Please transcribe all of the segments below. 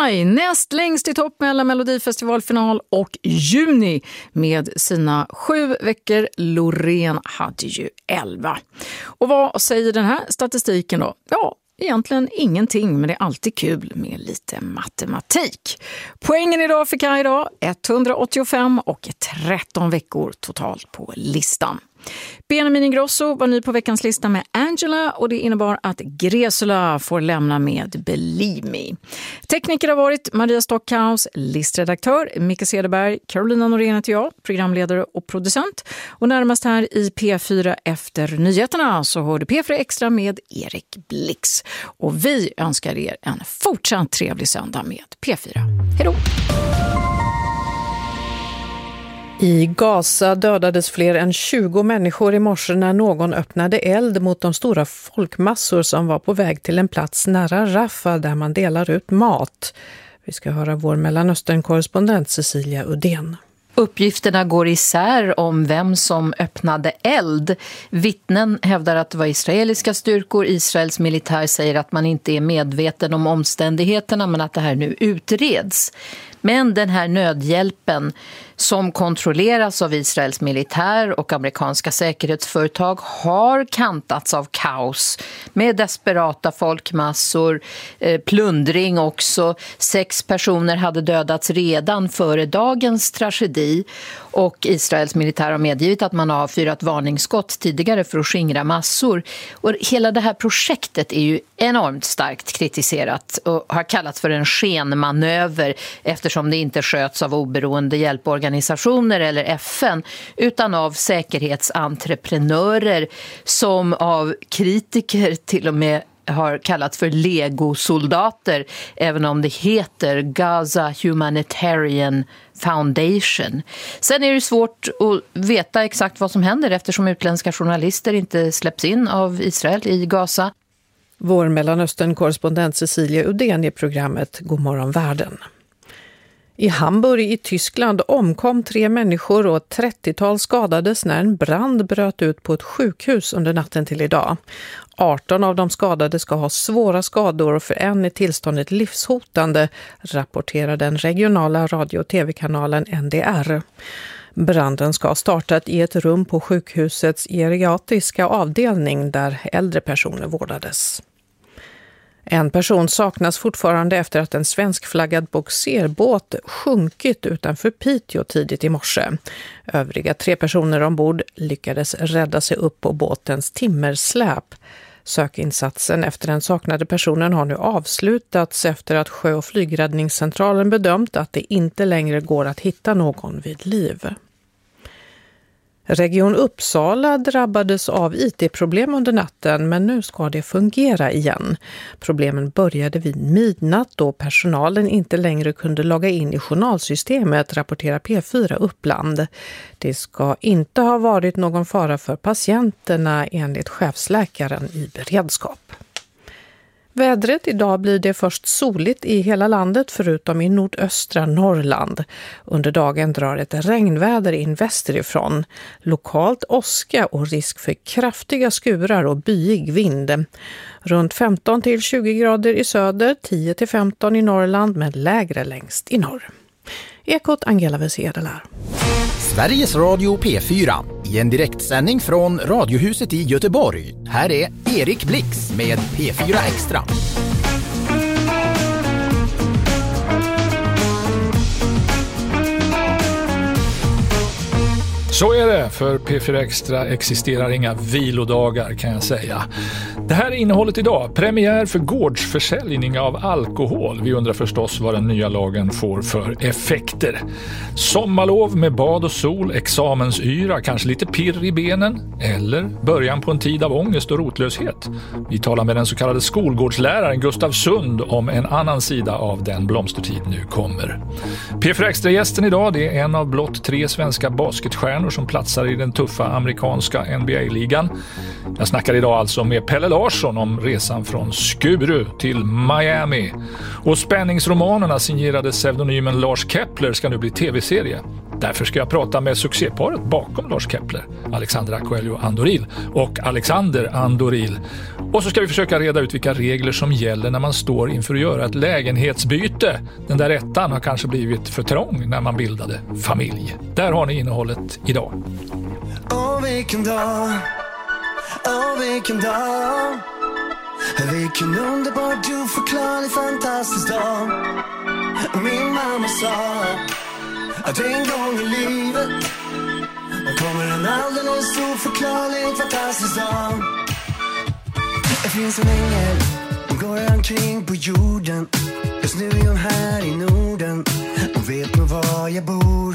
Maj näst längst i topp mellan Melodifestivalfinal och juni med sina 7 veckor. Loreen hade ju 11. Och vad säger den här statistiken då? Ja, egentligen ingenting, men det är alltid kul med lite matematik. Poängen idag för Kaj idag 185 och 13 veckor totalt på listan. Benjamin Ingrosso var ny på veckans lista med Angela och det innebar att Gresula får lämna med Believe Me. Tekniker har varit Maria Stockhaus, listredaktör Micke Cederberg, Carolina Norén heter jag, programledare och producent. Och närmast här i P4 efter nyheterna så hörde P4 Extra med Erik Blix. Och vi önskar er en fortsatt trevlig söndag med P4. Hej då! I Gaza dödades fler än 20 människor i morse när någon öppnade eld mot de stora folkmassor som var på väg till en plats nära Rafah där man delar ut mat. Vi ska höra vår Mellanöstern-korrespondent Cecilia Udén. Uppgifterna går isär om vem som öppnade eld. Vittnen hävdar att det var israeliska styrkor. Israels militär säger att man inte är medveten om omständigheterna men att det här nu utreds. Men den här nödhjälpen som kontrolleras av Israels militär och amerikanska säkerhetsföretag har kantats av kaos med desperata folkmassor, plundring också. 6 personer hade dödats redan före dagens tragedi och Israels militär har medgivit att man har fyrat varningsskott tidigare för att skingra massor. Och hela det här projektet är ju enormt starkt kritiserat och har kallats för en skenmanöver eftersom det inte sköts av oberoende hjälporganisationer eller FN utan av säkerhetsentreprenörer som av kritiker till och med har kallats för legosoldater även om det heter Gaza Humanitarian Foundation. Sen är det svårt att veta exakt vad som händer eftersom utländska journalister inte släpps in av Israel i Gaza. Vår Mellanöstern-korrespondent Cecilia Udén i programmet Godmorgon världen. I Hamburg i Tyskland omkom 3 människor och 30-tal skadades när en brand bröt ut på ett sjukhus under natten till idag. 18 av de skadade ska ha svåra skador och för en är tillståndet livshotande, rapporterar den regionala radio- och tv-kanalen NDR. Branden ska ha startat i ett rum på sjukhusets geriatriska avdelning där äldre personer vårdades. En person saknas fortfarande efter att en svenskflaggad bogserbåt sjunkit utanför Piteå tidigt i morse. Övriga 3 personer ombord lyckades rädda sig upp på båtens timmersläp. Sökinsatsen efter den saknade personen har nu avslutats efter att sjö- och flygräddningscentralen bedömt att det inte längre går att hitta någon vid liv. Region Uppsala drabbades av IT-problem under natten men nu ska det fungera igen. Problemen började vid midnatt då personalen inte längre kunde logga in i journalsystemet, rapporterar P4 Uppland. Det ska inte ha varit någon fara för patienterna enligt chefsläkaren i beredskap. Vädret idag blir det först soligt i hela landet förutom i nordöstra Norrland. Under dagen drar ett regnväder in västerifrån. Lokalt åska och risk för kraftiga skurar och byig vind. Runt 15-20 grader i söder, 10-15 i Norrland med lägre längst i norr. Ekot Angela Wesedelar. Sveriges Radio P4 i en direktsändning från Radiohuset i Göteborg. Här är Erik Blix med P4 Extra. Så är det, för P4 Extra existerar inga vilodagar kan jag säga. Det här är innehållet idag. Premiär för gårdsförsäljning av alkohol. Vi undrar förstås vad den nya lagen får för effekter. Sommarlov med bad och sol, examensyra, kanske lite pirr i benen. Eller början på en tid av ångest och rotlöshet. Vi talar med den så kallade skolgårdsläraren Gustav Sund om en annan sida av den blomstertid nu kommer. P4 Extra-gästen idag, det är en av blott 3 svenska basketstjärnor som platsar i den tuffa amerikanska NBA-ligan. Jag snackar idag alltså med Pelle Larsson om resan från Skuru till Miami. Och spänningsromanerna signerade pseudonymen Lars Kepler ska nu bli tv-serie. Därför ska jag prata med succéparet bakom Lars Kepler, Alexandra Coelho Andoril och Alexander Andoril. Och så ska vi försöka reda ut vilka regler som gäller när man står inför att göra ett lägenhetsbyte. Den där ettan har kanske blivit för trång när man bildade familj. Där har ni innehållet idag. Åh, vilken dag, åh, vilken dag, vilken underbar, oförklarlig, fantastisk dag. Min mamma sa att en gång i livet kommer en alldeles oförklarlig, fantastisk dag. Det finns en ängel, hon går omkring på jorden. Just nu är hon här i Norden, hon vet nog var jag bor.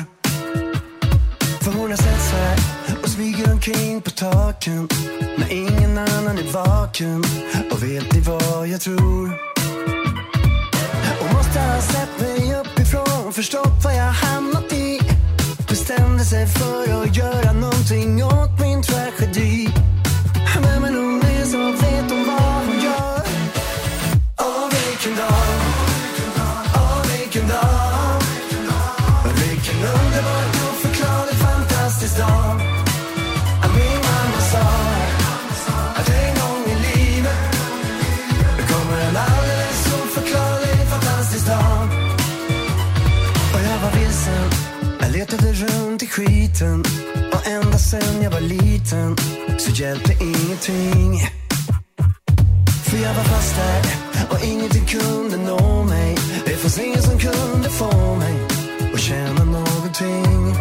För hon har sett så här och smyger omkring på taken när ingen annan är vaken. Och vet ni vad jag tror? Och måste ha sett mig uppifrån, förstått vad jag hamnat i. Bestämde sig för att göra någonting åt min tragedi. Vem är hon är så vet hon vad hon gör. Åh, vilken dag, åh, vilken dag, vilken underbar, oförklarlig, fantastisk dag. Min mamma sa att en gång i livet kommer en alldeles oförklarlig, fantastisk dag. Och jag var vilsen, jag letade runt i skiten. Och ända sen jag var liten så hjälpte ingenting. För jag var fast där och ingenting kunde nå mig. Det fanns ingen som kunde få mig att känna någonting.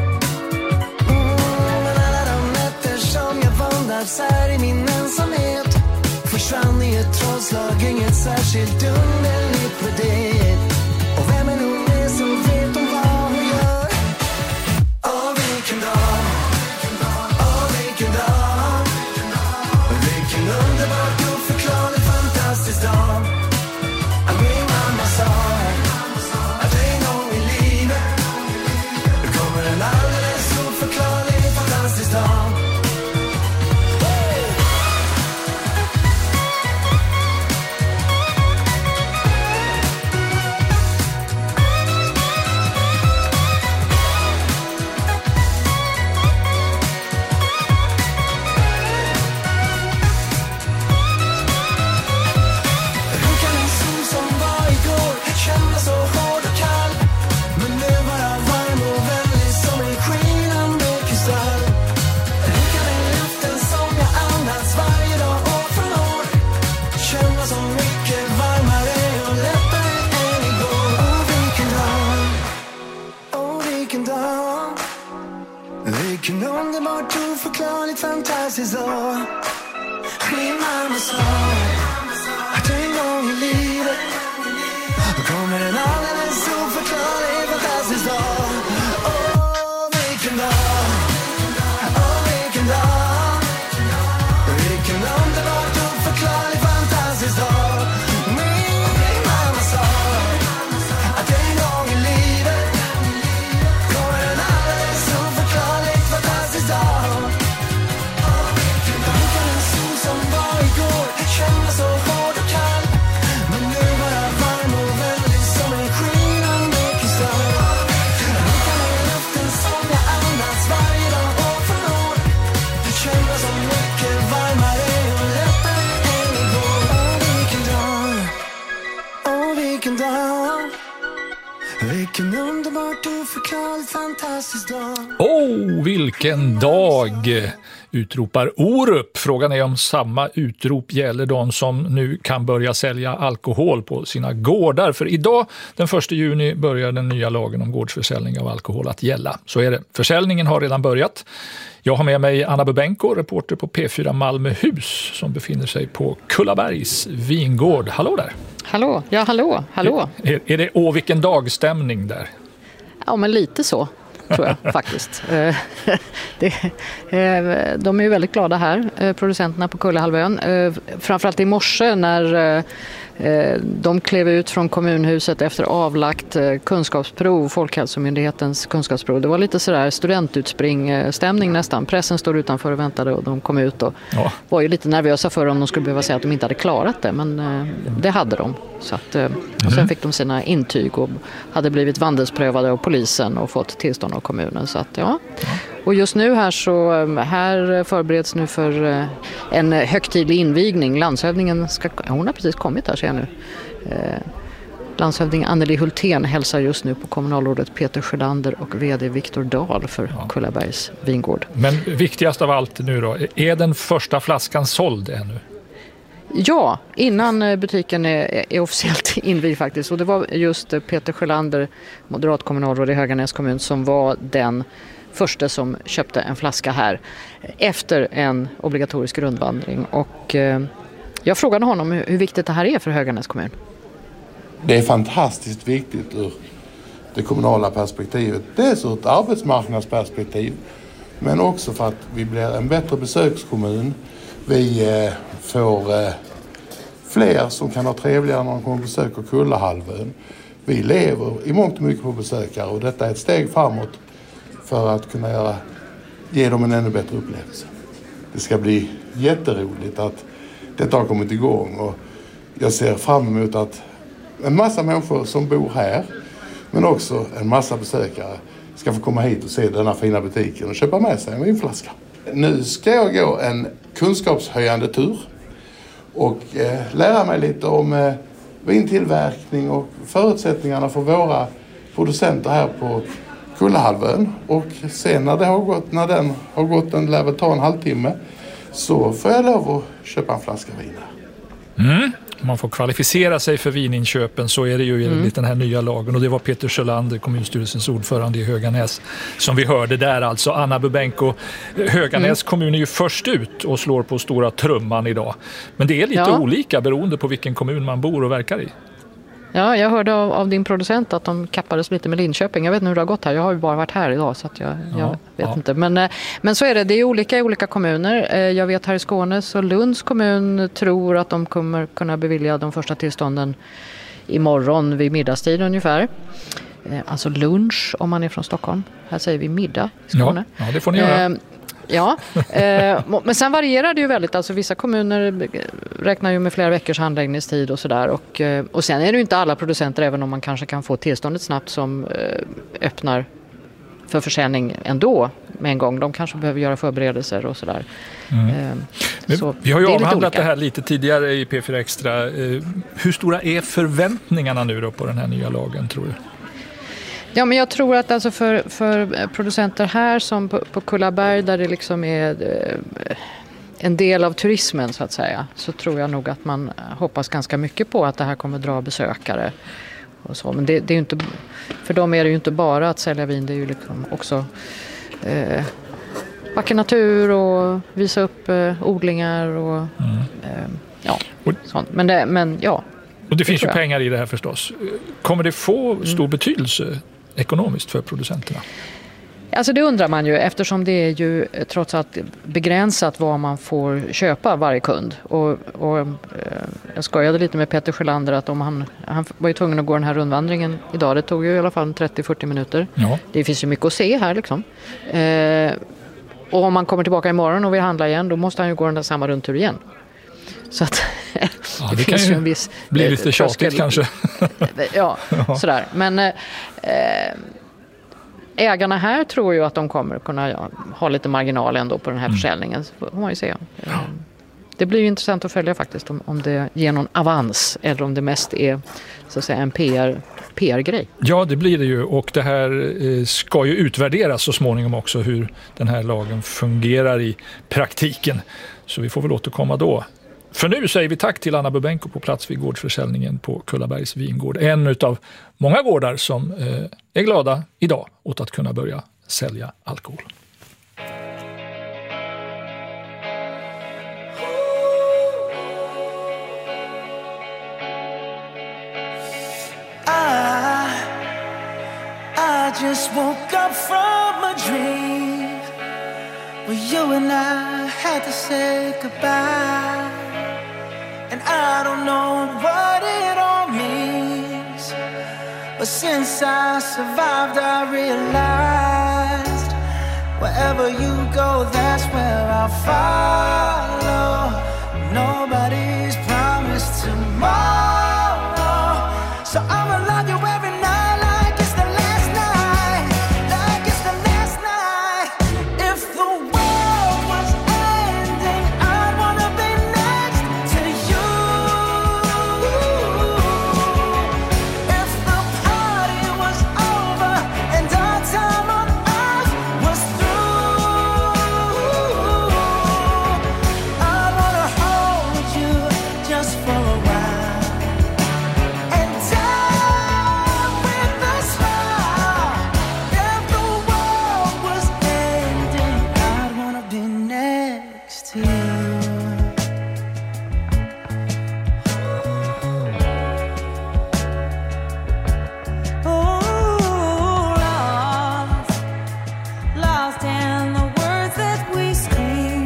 Men alla de nätter som jag vandrat här i min ensamhet försvann i ett trollslag, inget särskilt underligt med det. Och vem är nog med så vet hon vad hon gör. Åh, vilken dag, åh, vilken dag, vilken underbart, oförklarlig, fantastisk dag. Min mamma sa att en gång i livet kommer en alldeles oförklarlig, fantastisk dag. Vilken underbart, oförklarligt, fantastisk dag. Min mamma sa att en gång i livet kommer en alldeles oförklarlig, fantastisk dag. Åh, vilken dag, åh, vilken dag, vilken underbart, oförklarlig, fantastisk dag. Min mamma sa att en gång i livet kommer en alldeles oförklarlig, fantastisk dag. Vilken en sol som var igår, kändes så hård och kall, men nu var jag varm och väldigt som en skinande kristall. Vilken är luften som jag andas varje dag år från år, det kändes så mycket varmare och lättare än igår. Åh, vilken dag, åh, vilken dag, vilken underbart, oförklarligt, fantastisk dag. Åh, vilken dag, utropar Orup. Frågan är om samma utrop gäller de som nu kan börja sälja alkohol på sina gårdar. För idag, den 1 juni, börjar den nya lagen om gårdsförsäljning av alkohol att gälla. Så är det. Försäljningen har redan börjat. Jag har med mig Anna Bubenko, reporter på P4 Malmöhus, som befinner sig på Kullabergs vingård. Hallå där! Hallå, ja hallå, hallå. Är det vilken dagstämning där? Ja, men lite så tror jag faktiskt. De är ju väldigt glada här, producenterna på Kullahalvön. Framförallt i morse när de klev ut från kommunhuset efter avlagt kunskapsprov, Folkhälsomyndighetens kunskapsprov. Det var lite sådär studentutspringstämning nästan. Pressen stod utanför och väntade och de kom ut och var ju lite nervösa för om de skulle behöva säga att de inte hade klarat det. Men det hade de. Så att, och sen fick de sina intyg och hade blivit vandelsprövade av polisen och fått tillstånd kommunen. Så att, ja. Och just nu här förbereds nu för en högtidlig invigning. Landshövdingen hon har precis kommit här, ser jag nu. Landshövding Anneli Hultén hälsar just nu på kommunalrådet Peter Sjölander och vd Viktor Dahl för Kullabergs vingård. Men viktigast av allt nu då, är den första flaskan såld ännu? Ja, innan butiken är officiellt invigd faktiskt. Och det var just Peter Sjölander, moderat kommunalråd i Höganäs kommun, som var den första som köpte en flaska här efter en obligatorisk rundvandring. Och jag frågade honom hur viktigt det här är för Höganäs kommun. Det är fantastiskt viktigt ur det kommunala perspektivet. Dels ur ett arbetsmarknadsperspektiv, men också för att vi blir en bättre besökskommun. Vi får fler som kan ha trevligare när de kommer och besöker Kullahalvön. Vi lever i mångt och mycket på besökare, och detta är ett steg framåt för att kunna ge dem en ännu bättre upplevelse. Det ska bli jätteroligt att detta har kommit igång, och jag ser fram emot att en massa människor som bor här, men också en massa besökare, ska få komma hit och se denna fina butiken och köpa med sig en vinflaska. Nu ska jag gå en kunskapshöjande tur och lära mig lite om vintillverkning och förutsättningarna för våra producenter här på Kullahalvön. Och sen när den har gått, den lär väl ta en halvtimme, så får jag lov att köpa en flaska vin här. Om man får kvalificera sig för vininköpen så är det ju enligt den här nya lagen, och det var Peter Sjölander, kommunstyrelsens ordförande i Höganäs, som vi hörde där alltså. Anna Bubenko, Höganäs kommun är ju först ut och slår på stora trumman idag. Men det är lite olika beroende på vilken kommun man bor och verkar i. Ja, jag hörde av din producent att de kappades lite med Linköping. Jag vet inte hur det har gått här. Jag har ju bara varit här idag, så att jag vet inte. Men så är det. Det är olika i olika kommuner. Jag vet här i Skåne så Lunds kommun tror att de kommer kunna bevilja de första tillstånden imorgon vid middagstid ungefär. Alltså lunch om man är från Stockholm. Här säger vi middag i Skåne. Ja, det får ni göra. Ja, men sen varierar det ju väldigt. Alltså vissa kommuner räknar ju med flera veckors handläggningstid och sådär. Och sen är det ju inte alla producenter, även om man kanske kan få tillståndet snabbt, som öppnar för försäljning ändå med en gång. De kanske behöver göra förberedelser och sådär. Så vi har ju avhandlat det här lite tidigare i P4 Extra. Hur stora är förväntningarna nu då på den här nya lagen, tror du? Ja, men jag tror att alltså för producenter här som på Kullaberg, där det liksom är en del av turismen så att säga, så tror jag nog att man hoppas ganska mycket på att det här kommer dra besökare och så. Men det är ju inte, för dem är det ju inte bara att sälja vin, det är ju liksom också vacker natur och visa upp odlingar och sånt. Men och det finns ju pengar i det här förstås. Kommer det få stor betydelse ekonomiskt för producenterna? Alltså det undrar man ju, eftersom det är ju trots allt begränsat vad man får köpa varje kund. Och jag skojade lite med Peter Sjölander att om han var ju tvungen att gå den här rundvandringen idag. Det tog ju i alla fall 30-40 minuter. Ja. Det finns ju mycket att se här liksom. Och om man kommer tillbaka imorgon och vill handla igen, då måste han ju gå den där samma rundtur igen. Så att det finns ju en viss blir lite tjatigt kanske. Ja, sådär. Men ägarna här tror ju att de kommer kunna ha lite marginal ändå på den här försäljningen. Så får man ju se. Det blir ju intressant att följa faktiskt om det ger någon avans eller om det mest är så att säga en PR-grej. Ja, det blir det ju, och det här ska ju utvärderas så småningom också, hur den här lagen fungerar i praktiken. Så vi får väl återkomma då. För nu säger vi tack till Anna Bubenko på plats vid gårdsförsäljningen på Kullabergs vingård. En utav många gårdar som är glada idag åt att kunna börja sälja alkohol. I just woke up from a dream where you and I had to say goodbye. And I don't know what it all means, but since I survived I realized wherever you go, that's where I'll follow. Nobody's promised tomorrow, so I'ma love you every night like it's the last night, like it's the lost in the words that we sing.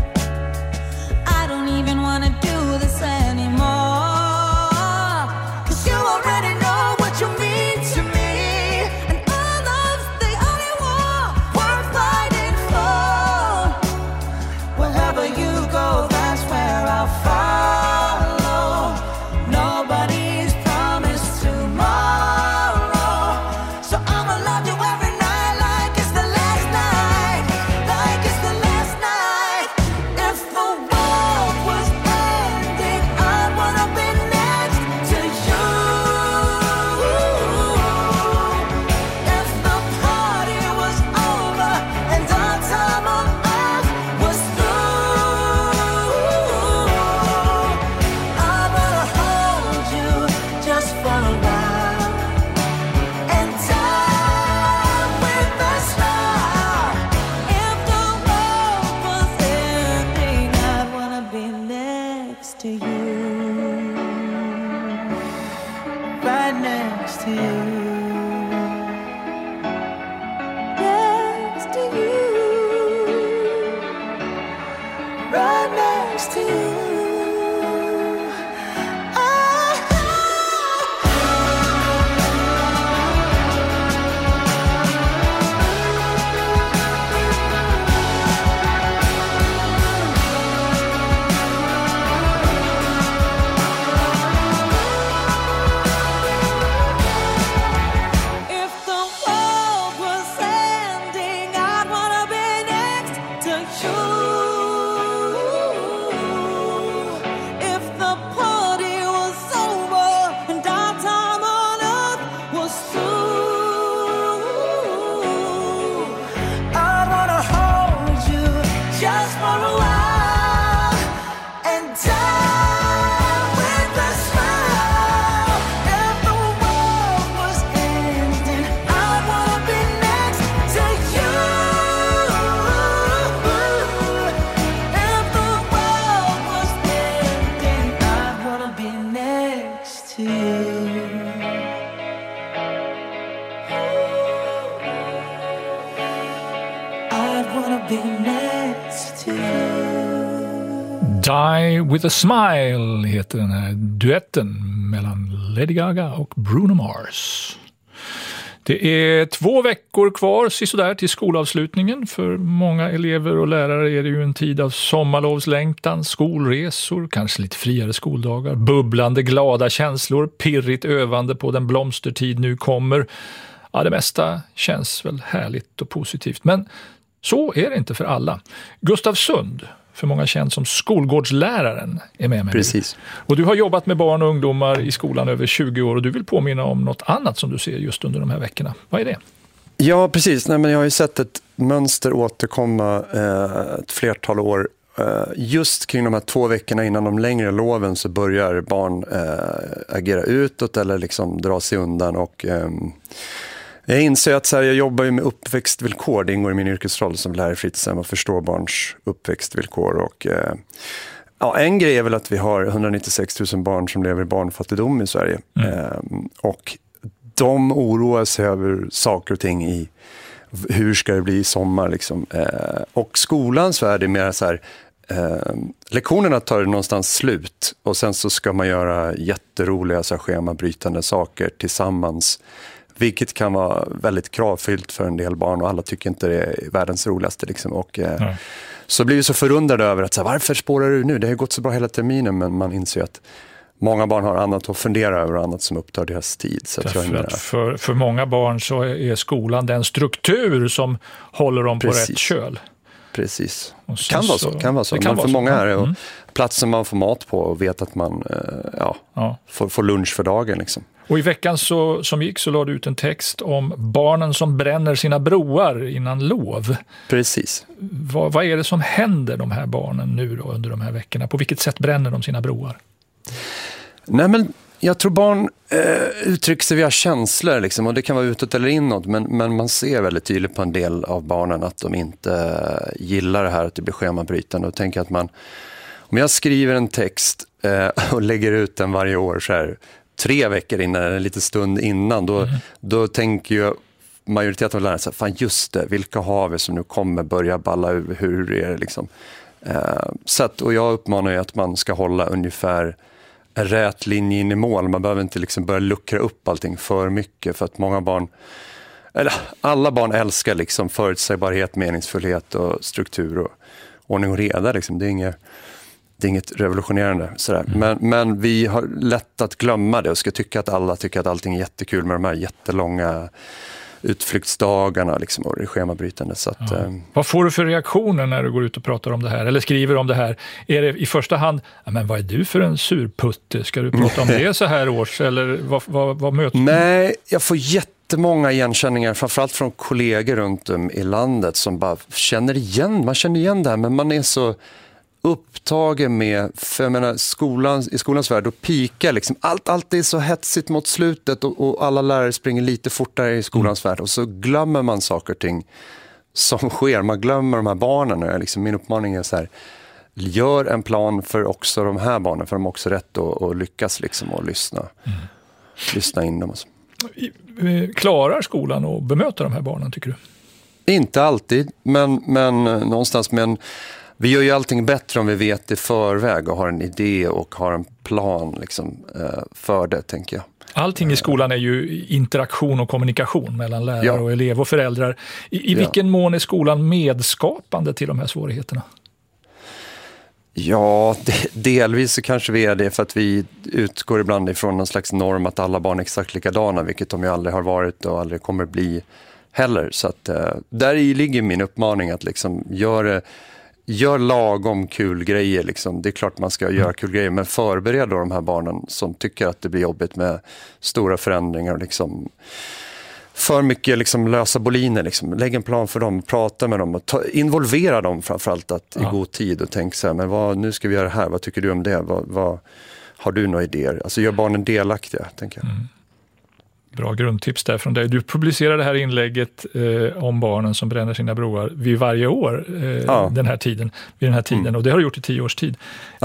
I don't even want to do this anymore, 'cause you already know what you mean to me, and our love's the only war worth fighting for. Wherever you go, that's where I'll follow. Nobody's promised tomorrow, so I'ma love you every night like it's the last night, like it's the last night. If the world was ending, I'd wanna be next to you. If the party was over and our time on earth was through, I wanna hold you just for a while and die with a smile. If the world was ending, I'd wanna be next to you, right next to you, next to you, right next to you. If the world was ending, I'd wanna be next to you. If the party was over and our time on earth was through, I'd wanna hold you just for a while and die with a smile. If the world was ending, I'd wanna be next to you. If the world was ending, I'd wanna be next to you. I'd wanna be next to you. Die with a smile heter den här duetten mellan Lady Gaga och Bruno Mars. Det är 2 veckor kvar sisådär till skolavslutningen. För många elever och lärare är det ju en tid av sommarlovslängtan, skolresor, kanske lite friare skoldagar, bubblande glada känslor, pirrigt övande på den blomstertid nu kommer. Ja, det mesta känns väl härligt och positivt, men så är det inte för alla. Gustav Sund, för många känd som skolgårdsläraren, är med mig. Precis. Och du har jobbat med barn och ungdomar i skolan över 20 år och du vill påminna om något annat som du ser just under de här veckorna. Vad är det? Ja, precis. Nej, men jag har ju sett ett mönster återkomma ett flertal år. Just kring de här 2 veckorna innan de längre loven så börjar barn agera utåt eller liksom dra sig undan. Och jag inser att så här, jag jobbar ju med uppväxtvillkor. Det ingår i min yrkesroll som lärare i fritidshem och förstår barns uppväxtvillkor. Och ja, en grej är väl att vi har 196 000 barn som lever i barnfattigdom i Sverige. Och de oroar sig över saker och ting i hur ska det bli i sommar liksom. Och skolans värld är mer så här, lektionerna tar någonstans slut och sen så ska man göra jätteroliga så här, schemabrytande saker tillsammans, vilket kan vara väldigt kravfyllt för en del barn och alla tycker inte det är världens roligaste liksom. Och så blir vi så förundrade över att så här, varför spårar du nu? Det har ju gått så bra hela terminen, men man inser att många barn har annat att fundera över och annat som upptar deras tid. Så för många barn så är skolan den struktur som håller dem på rätt köl. Precis. Kan vara så. Men för många är det platsen man får mat på och vet att man får lunch för dagen. Liksom. Och i veckan som gick så lade du ut en text om barnen som bränner sina broar innan lov. Precis. Vad är det som händer de här barnen nu då under de här veckorna? På vilket sätt bränner de sina broar? Nej, men jag tror barn uttrycker sig via känslor liksom, och det kan vara utåt eller inåt, men man ser väldigt tydligt på en del av barnen att de inte gillar det här att det blir schemabrytande och tänker att om jag skriver en text och lägger ut den varje år så här 3 veckor innan eller en liten stund innan, då tänker jag majoriteten av lärarna säger, fan just det, vilka har vi som nu kommer börja balla ur, hur är det liksom? Så att, och jag uppmanar ju att man ska hålla ungefär en rät linje in i mål. Man behöver inte liksom börja luckra upp allting för mycket, för att många barn, eller alla barn älskar liksom förutsägbarhet, meningsfullhet och struktur och ordning och reda liksom. Det är inget revolutionerande sådär. Men vi har lätt att glömma det och ska tycka att alla tycker att allting är jättekul med de här jättelånga utflyktsdagarna liksom, och det schemabrytande. Så att, Vad får du för reaktioner när du går ut och pratar om det här eller skriver om det här? Är det i första hand, men vad är du för en surputte? Ska du prata om det så här års? Eller vad möter du? Nej, jag får jättemånga igenkänningar, framförallt från kollegor runt om i landet som bara känner igen det här, men man är så upptagen med, för jag menar, i skolans värld, då pikar liksom, allt är så hetsigt mot slutet och alla lärare springer lite fortare i skolans värld och så glömmer man saker och ting som sker, man glömmer de här barnen. Liksom, min uppmaning är så här, gör en plan för också de här barnen, för de har också rätt att lyckas liksom, och lyssna in dem. Och så. Klarar skolan att bemöta de här barnen, tycker du? Inte alltid, men någonstans, men vi gör ju allting bättre om vi vet i förväg och har en idé och har en plan liksom, för det, tänker jag. Allting i skolan är ju interaktion och kommunikation mellan lärare och elev och föräldrar. I vilken mån är skolan medskapande till de här svårigheterna? Ja, delvis så kanske vi är det, för att vi utgår ibland ifrån någon slags norm att alla barn är exakt likadana, vilket de ju aldrig har varit och aldrig kommer bli heller. Så att där i ligger min uppmaning att liksom gör lagom kul grejer. Liksom. Det är klart man ska göra kul grejer, men förbered då de här barnen som tycker att det blir jobbigt med stora förändringar. Liksom. För mycket liksom, lösa boliner. Liksom. Lägg en plan för dem, prata med dem och involvera dem framförallt i god tid och tänk så här, men nu ska vi göra det här, vad tycker du om det? Vad har du några idéer? Alltså gör barnen delaktiga, tänker jag. Bra grundtips där från dig. Du publicerar det här inlägget om barnen som bränner sina broar vid varje år vid den här tiden. Och det har du gjort i 10 års tid.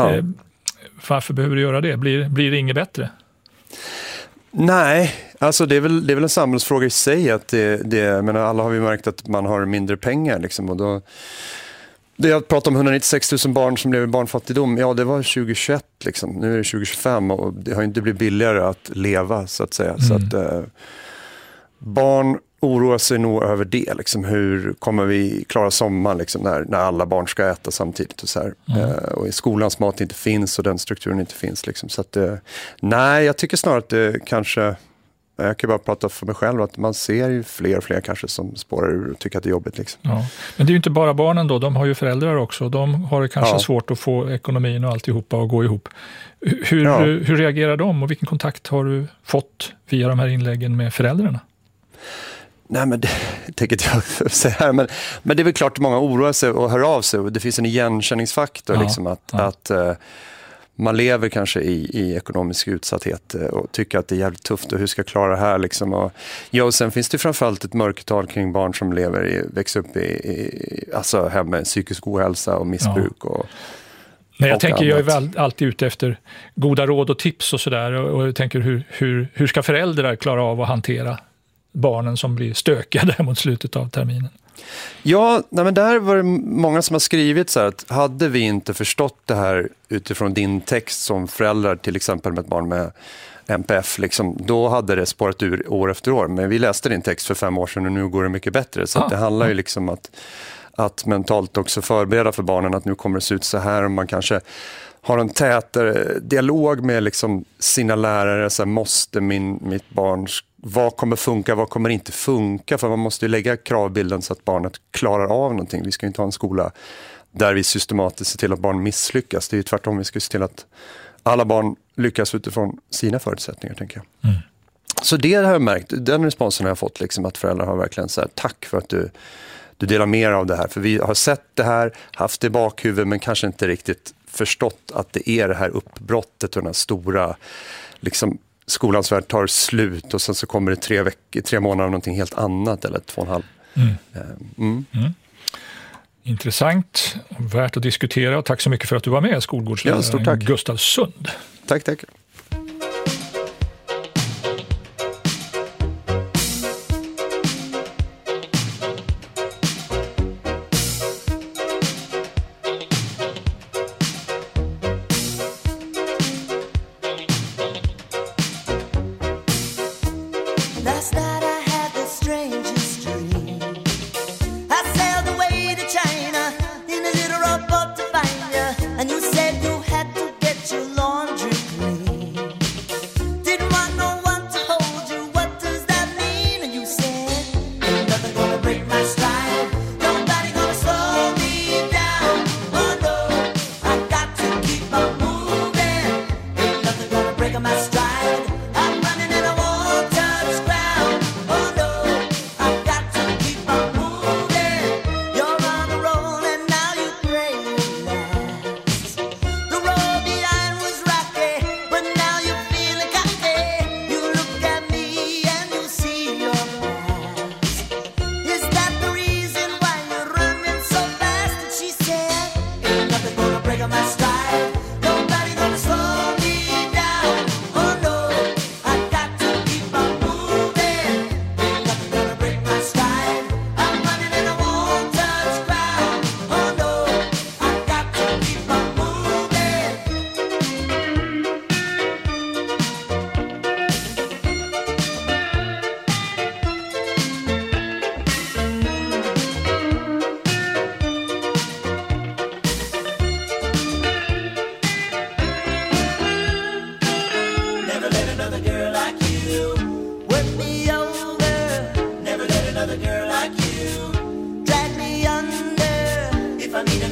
Varför behöver du göra det? Blir det inget bättre? Nej, alltså det är väl en samhällsfråga i sig. Att jag menar, alla har vi märkt att man har mindre pengar. Liksom, och då, det jag pratade om 196 000 barn som lever i barnfattigdom, det var 2021 liksom. Nu är det 2025 och det har inte blivit billigare att leva så att säga. Så att barn oroar sig nog över det liksom. Hur kommer vi klara sommaren liksom, när alla barn ska äta samtidigt och så här. Och i skolans mat inte finns och den strukturen inte finns liksom. Så att nej, jag tycker snarare att det kanske, jag kan bara prata för mig själv, att man ser ju fler och fler kanske som spårar ur och tycker att det är jobbigt. Liksom. Ja. Men det är ju inte bara barnen då, de har ju föräldrar också. De har kanske svårt att få ekonomin och alltihopa att gå ihop. Hur reagerar de och vilken kontakt har du fått via de här inläggen med föräldrarna? Nej, men det tänker jag säga här, men det är väl klart att många oroar sig och hör av sig och det finns en igenkänningsfaktor liksom, att man lever kanske i ekonomisk utsatthet och tycker att det är jävligt tufft och hur ska jag klara det här liksom. Och sen finns det framförallt ett mörkertal kring barn som växer upp alltså hem med psykisk ohälsa och missbruk och Nej, jag tänker, jag är väl alltid ute efter goda råd och tips och sådär, och jag tänker hur ska föräldrar klara av att hantera barnen som blir stökiga där mot slutet av terminen? Ja, men där var det många som har skrivit så här att hade vi inte förstått det här utifrån din text som föräldrar, till exempel med ett barn med MPF, liksom, då hade det spårat ur år efter år. Men vi läste din text för 5 år sedan och nu går det mycket bättre. Så att det handlar ju liksom att mentalt också förbereda för barnen att nu kommer det se ut så här, och man kanske har en tätare dialog med liksom sina lärare, så här, måste mitt barn, vad kommer funka, vad kommer inte funka, för man måste ju lägga kravbilden så att barnet klarar av någonting. Vi ska inte ha en skola där vi systematiskt ser till att barn misslyckas. Det är ju tvärtom, vi ska se till att alla barn lyckas utifrån sina förutsättningar, tänker jag. Så det har jag märkt, den responsen har jag fått liksom, att föräldrar har verkligen så här, tack för att du delar mer av det här, för vi har sett det här, haft det i bakhuvudet, men kanske inte riktigt förstått att det är det här uppbrottet och den här stora liksom, skolans värld tar slut och sen så kommer det 3 månader av någonting helt annat, eller 2,5. Intressant och värt att diskutera, och tack så mycket för att du var med, skolgårdsledaren Gustav Sund. Tack.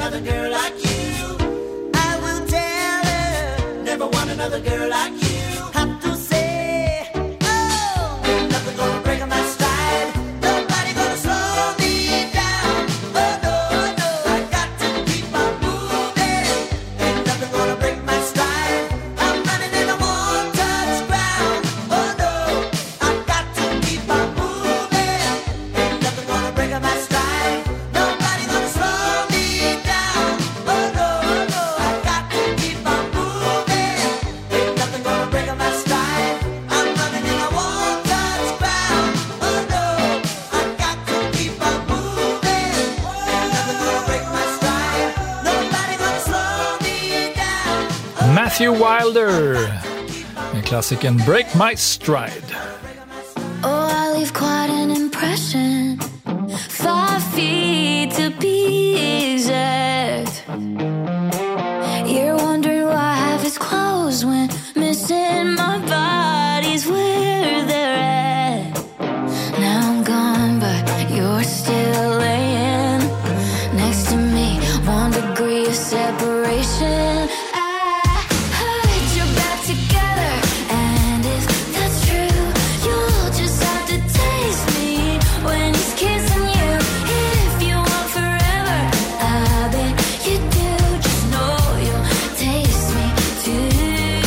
another girl like you. I will tell her, never want another girl like you. Have to say, oh, ain't nothing gonna break my stride. Nobody gonna slow me down. Oh no, no, I got to keep on moving. Ain't nothing gonna break my stride. I'm running in a one-touch ground. Oh no, I got to keep on moving. Ain't nothing gonna break my stride. Nobody gonna slow me down. Oh no, no, I got to keep on moving. Ain't nothing gonna break my stride. I'm running in a one-touch ground. Oh no, I got to keep on moving. Ain't nothing gonna break my stride. Nobody gonna slow me down. Matthew Wilder med klassikern Break My Stride. Oh, I leave quite an impression. 5 feet to be exact. You're wondering why half is closed when missing my body's where they're at. Now I'm gone, but you're still laying next to me. 1 degree of separation. I heard you're back together, and if that's true, you'll just have to taste me when he's kissing you. If you want forever, I bet you do. Just know you'll taste me too.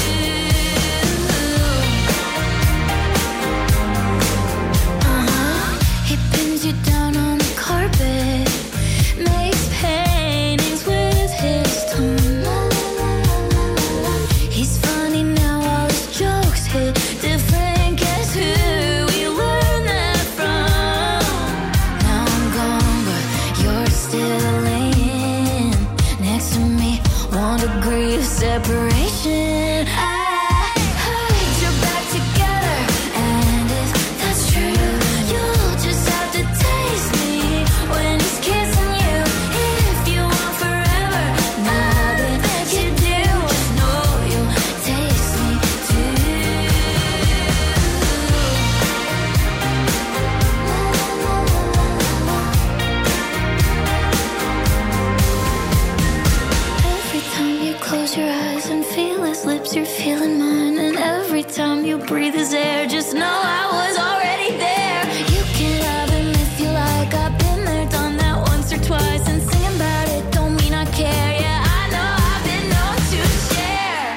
He pins you down on the carpet, makes paintings with his tongue. He's funny now, all his jokes hit different. Guess who we learned that from? Now I'm gone, but you're still laying next to me. 1 degree of separation. I heard you're back together, and if that's true, you'll just have to taste me when he's kissing you. If you want forever, I bet you do. Just know you'll taste me too. Every time you close your eyes and feel his lips, you're feeling mine. And every time you breathe his air, just know I was already there. You can love him if you like. I've been there, done that once or twice. And singing about it don't mean I care. Yeah, I know I've been known to share.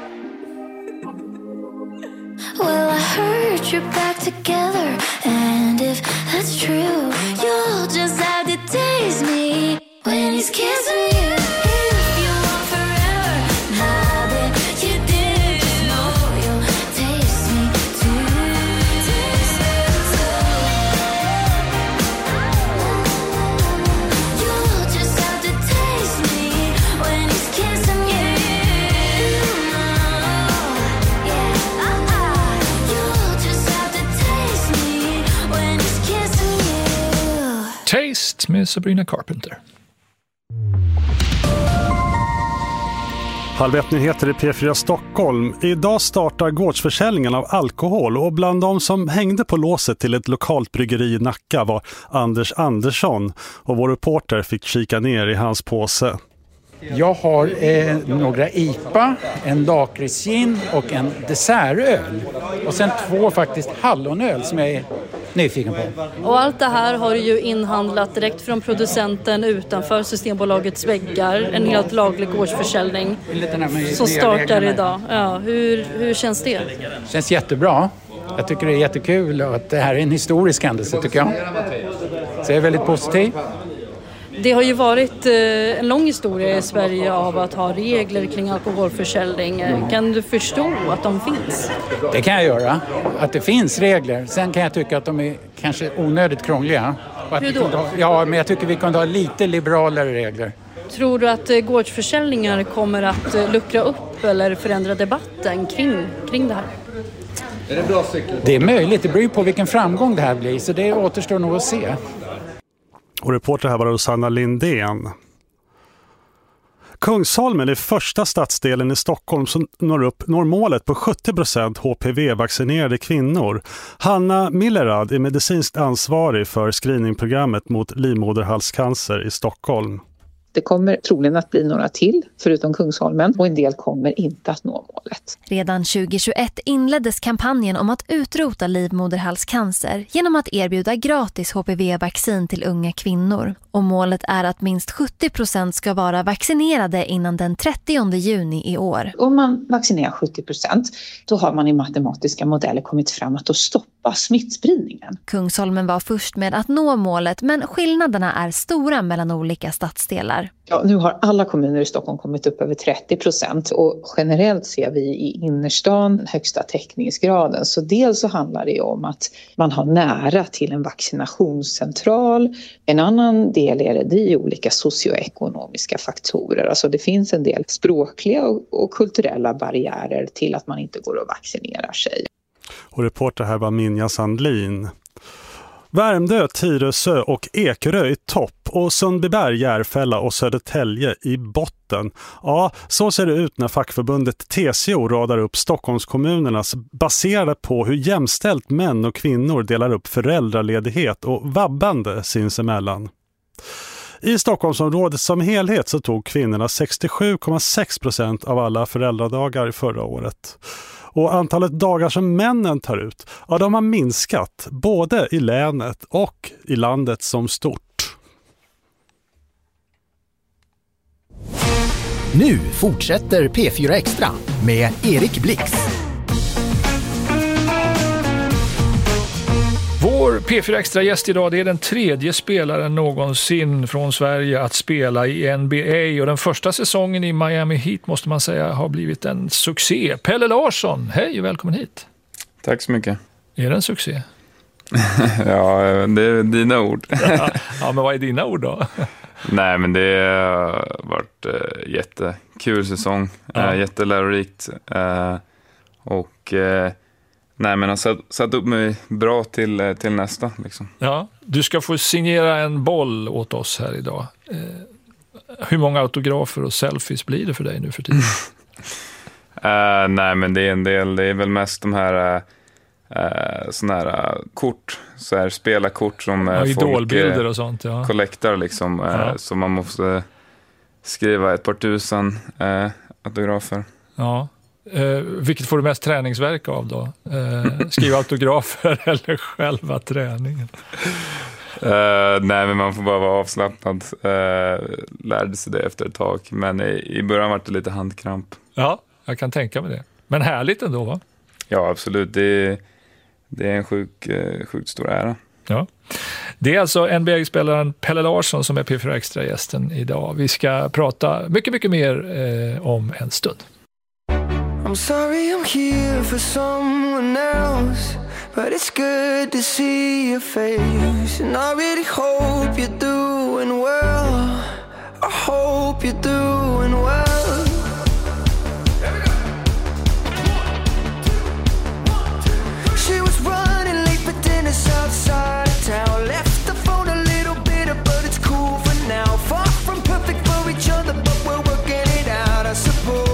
Well, I heard you're back together, and if that's true, you'll just have to taste me when he's kissing you. If you want forever, I bet you do. Just know you'll taste me too. You'll just have to taste me when he's kissing you. You'll just have to taste me when he's kissing you. Taste med Sabrina Carpenter. Halv 1-nyheter i P4 Stockholm. Idag startar gårdsförsäljningen av alkohol, och bland de som hängde på låset till ett lokalt bryggeri i Nacka var Anders Andersson, och vår reporter fick kika ner i hans påse. Jag har några IPA, en lakritsgin och en dessertöl. Och sen 2 faktiskt hallonöl som jag är nyfiken på. Och allt det här har du ju inhandlat direkt från producenten utanför Systembolagets väggar. En helt laglig gårdsförsäljning som startar idag. Ja, hur känns det? Det känns jättebra. Jag tycker det är jättekul och att det här är en historisk händelse tycker jag. Så jag är väldigt positiv. Det har ju varit en lång historia i Sverige av att ha regler kring alkoholförsäljning. Kan du förstå att de finns? Det kan jag göra. Att det finns regler. Sen kan jag tycka att de är kanske onödigt krångliga. Hur då? Ja, men jag tycker vi kunde ha lite liberalare regler. Tror du att gårdsförsäljningar kommer att luckra upp eller förändra debatten kring det här? Det är möjligt. Det beror på vilken framgång det här blir. Så det återstår nog att se. Och reporter här var Rosanna Lindén. Kungsholmen är första stadsdelen i Stockholm som når målet på 70% HPV-vaccinerade kvinnor. Hanna Millerad är medicinskt ansvarig för screeningprogrammet mot livmoderhalscancer i Stockholm. Det kommer troligen att bli några till, förutom Kungsholmen, och en del kommer inte att nå målet. Redan 2021 inleddes kampanjen om att utrota livmoderhalscancer genom att erbjuda gratis HPV-vaccin till unga kvinnor. Och målet är att minst 70% ska vara vaccinerade innan den 30 juni i år. Om man vaccinerar 70%, då har man i matematiska modeller kommit fram att då stoppa smittspridningen. Kungsholmen var först med att nå målet, men skillnaderna är stora mellan olika stadsdelar. Ja, nu har alla kommuner i Stockholm kommit upp över 30% och generellt ser vi i innerstan högsta täckningsgraden. Så dels så handlar det om att man har nära till en vaccinationscentral. En annan del är det olika socioekonomiska faktorer. Alltså det finns en del språkliga och kulturella barriärer till att man inte går och vaccinerar sig. Och reporter här var Minja Sandlin. Värmdö, Tyresö och Ekerö i topp och Sundbyberg, Järfälla och Södertälje i botten. Ja, så ser det ut när fackförbundet TCO radar upp Stockholmskommunernas baserade på hur jämställt män och kvinnor delar upp föräldraledighet och vabbande sinsemellan. I Stockholmsområdet som helhet så tog kvinnorna 67,6% av alla föräldradagar förra året. Och antalet dagar som männen tar ut, ja, de har minskat både i länet och i landet som stort. Nu fortsätter P4 Extra med Erik Blix. Vår P4 Extra-gäst idag, det är den tredje spelaren någonsin från Sverige att spela i NBA. Och den första säsongen i Miami Heat måste man säga har blivit en succé. Pelle Larsson, hej och välkommen hit. Tack så mycket. Är det en succé? Ja, det är dina ord. Ja, men vad är dina ord då? Nej, men det har varit jättekul säsong. Jättelärorikt. Nej, men jag har satt upp mig bra till nästa. Liksom. Ja, du ska få signera en boll åt oss här idag. Hur många autografer och selfies blir det för dig nu för tiden? Nej, men det är en del. Det är väl mest de här såna här kort, så här spelarkort som idolbilder och sånt, kollektar liksom. Så man måste skriva ett par tusen autografer. Ja. Vilket får du mest träningsverk av då? Skriva autografer eller själva träningen? Nej, men man får bara vara avslappnad. Lärde sig det efter ett tag. Men i början var det lite handkramp. Ja, jag kan tänka mig det. Men härligt ändå, va? Ja, absolut. Det är en sjukt stor ära. Ja. Det är alltså NBA-spelaren Pelle Larsson som är P4 Extra-gästen idag. Vi ska prata mycket, mycket mer om en stund. I'm sorry I'm here for someone else, but it's good to see your face. And I really hope you're doing well. I hope you're doing well. She was running late for dinner outside of town. Left the phone a little bitter, but it's cool for now. Far from perfect for each other, but we're working it out, I suppose.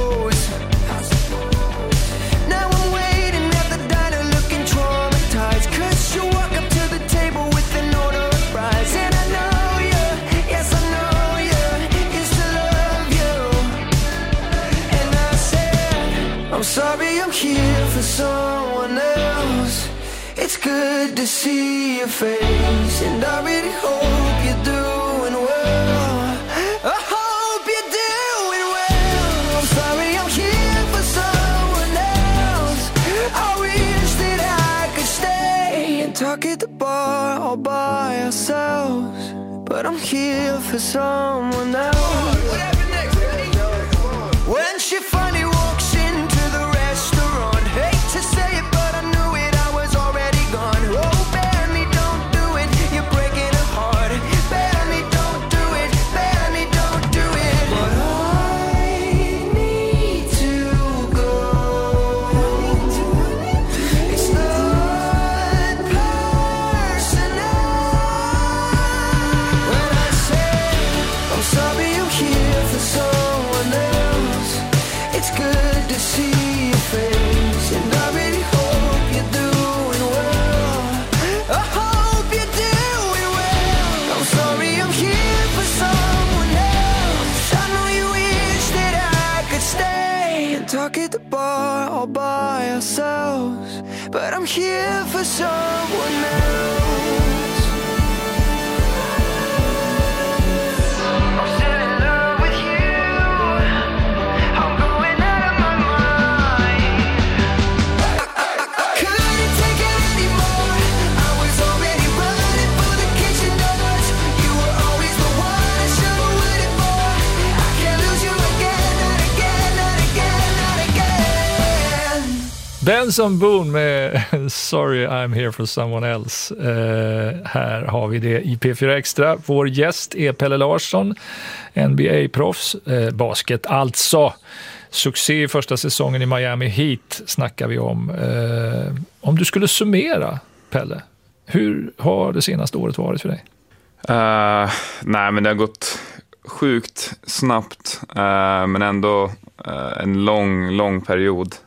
Sorry I'm here for someone else. It's good to see your face, and I really hope you're doing well. I hope you're doing well. I'm sorry I'm here for someone else. I wish that I could stay and talk at the bar all by ourselves, but I'm here for someone else. When she finally walks into the restaurant, hate to say it, but I knew it, I was already gone. Oh, Benny, don't do it, you're breaking her heart. Benny, don't do it, Benny, don't do it. But I need to go. It's not personal. When I say I'm sorry I'm here stuck at the bar all by ourselves, but I'm here for someone else. I'm still in love with you. I'm going out of my mind. I couldn't take it anymore. I was already running for the kitchen doors. You were always the one I should have waited for. I can't lose you again, not again, not again, not again. Benson Boone med Sorry I'm here for someone else. Här har vi det i P4 Extra. Vår gäst är Pelle Larsson, NBA-proffs, basket alltså. Succé i första säsongen i Miami Heat snackar vi om. Om du skulle summera, Pelle, hur har det senaste året varit för dig? Nej, men det har gått sjukt snabbt, men ändå en lång period.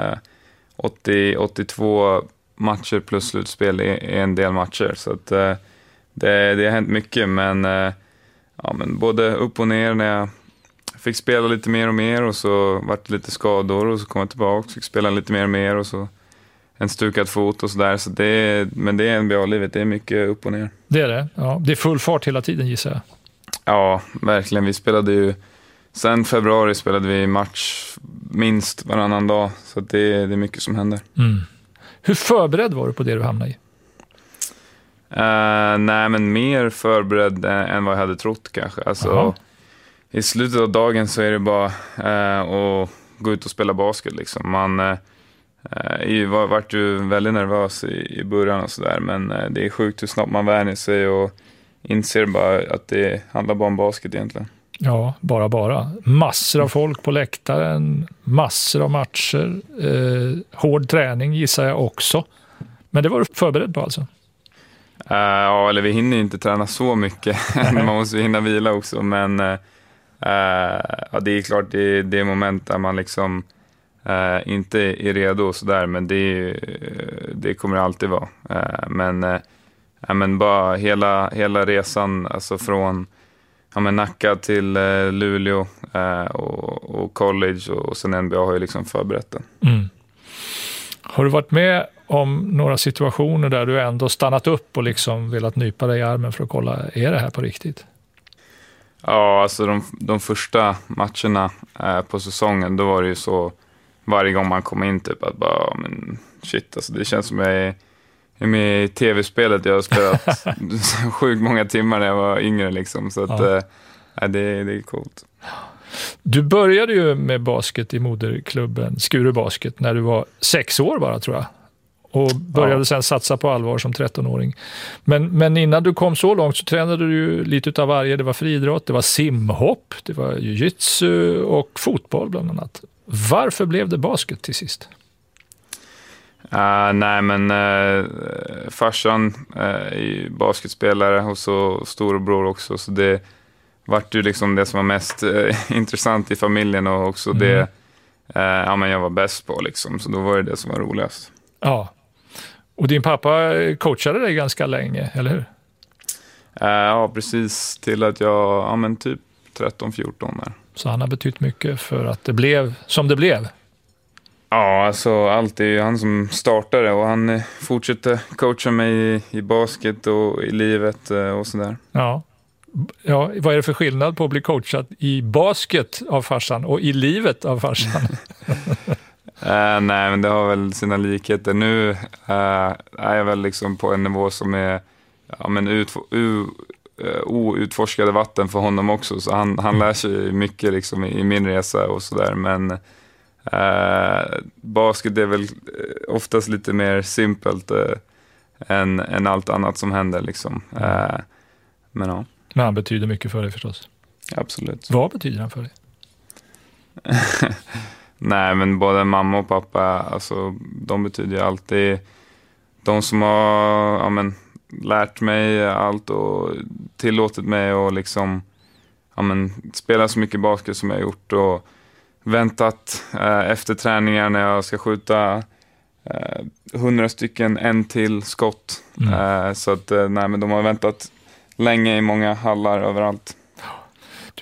82 matcher plus slutspel är en del matcher, så att det har hänt mycket, men både upp och ner. När jag fick spela lite mer och mer, och så vart det lite skador, och så kom jag tillbaka, fick spela lite mer och mer, och så en stukad fot och sådär. Så men det är NBA-livet, det är mycket upp och ner. Det är det, ja. Det är full fart hela tiden, gissar jag. Ja, verkligen. Vi spelade ju, sen februari spelade vi match minst varannan dag, så det är mycket som händer. Hur förberedd var du på det du hamnade i? Nej, men mer förberedd än vad jag hade trott kanske. Alltså, i slutet av dagen så är det bara att gå ut och spela basket liksom. Man vart ju väldigt nervös i början och sådär, men det är sjukt hur snabbt man vänjer sig och inser bara att det handlar bara om basket egentligen. Ja, bara. Massor av folk på läktaren, massor av matcher, hård träning gissar jag också. Men det var du förberedd på alltså? Ja, eller vi hinner inte träna så mycket. Man måste hinna vila också, men ja, det är klart det är moment där man liksom inte är redo och sådär, men det kommer det alltid vara. Men bara hela resan, alltså från Nacka till Luleå och college och sen NBA har ju liksom förberett den. Har du varit med om några situationer där du ändå stannat upp och liksom velat nypa dig i armen för att kolla, är det här på riktigt? Ja, alltså de första matcherna på säsongen, då var det ju så varje gång man kom in typ att bara, men shit, alltså det känns som jag är med i tv-spelet. Jag har spelat sjukt många timmar när jag var yngre liksom, så att det är coolt. Du började ju med basket i moderklubben Skuru Basket när du var 6 år bara, tror jag. Och började sen satsa på allvar som 13-åring. Men innan du kom så långt så tränade du ju lite utav varje. Det var friidrott, det var simhopp, det var jiu-jitsu och fotboll bland annat. Varför blev det basket till sist? Nej, men farsan är basketspelare och så storebror också, så det vart ju liksom det som var mest intressant i familjen, och också det men jag var bäst på liksom, så då var det som var roligast. Ja, och din pappa coachade dig ganska länge, eller hur? Ja, precis till att jag typ 13-14 där. Så han har betytt mycket för att det blev som det blev? Ja, alltså allt är ju han som startade, och han fortsätter coacha mig i basket och i livet och sådär. Ja, vad är det för skillnad på att bli coachad i basket av farsan och i livet av farsan? Nej, men det har väl sina likheter. Nu är jag väl liksom på en nivå som är outforskade vatten för honom också, så han lär sig mycket liksom i min resa och sådär, men basket är väl oftast lite mer simpelt än allt annat som händer liksom. Men ja. Men han betyder mycket för dig förstås. Absolut. Vad betyder han för dig? Nej, men både mamma och pappa, alltså de betyder alltid de som har lärt mig allt och tillåtit mig och liksom spela så mycket basket som jag har gjort, och väntat efter träningar när jag ska skjuta 100 stycken en till skott. Så att men de har väntat länge i många hallar överallt.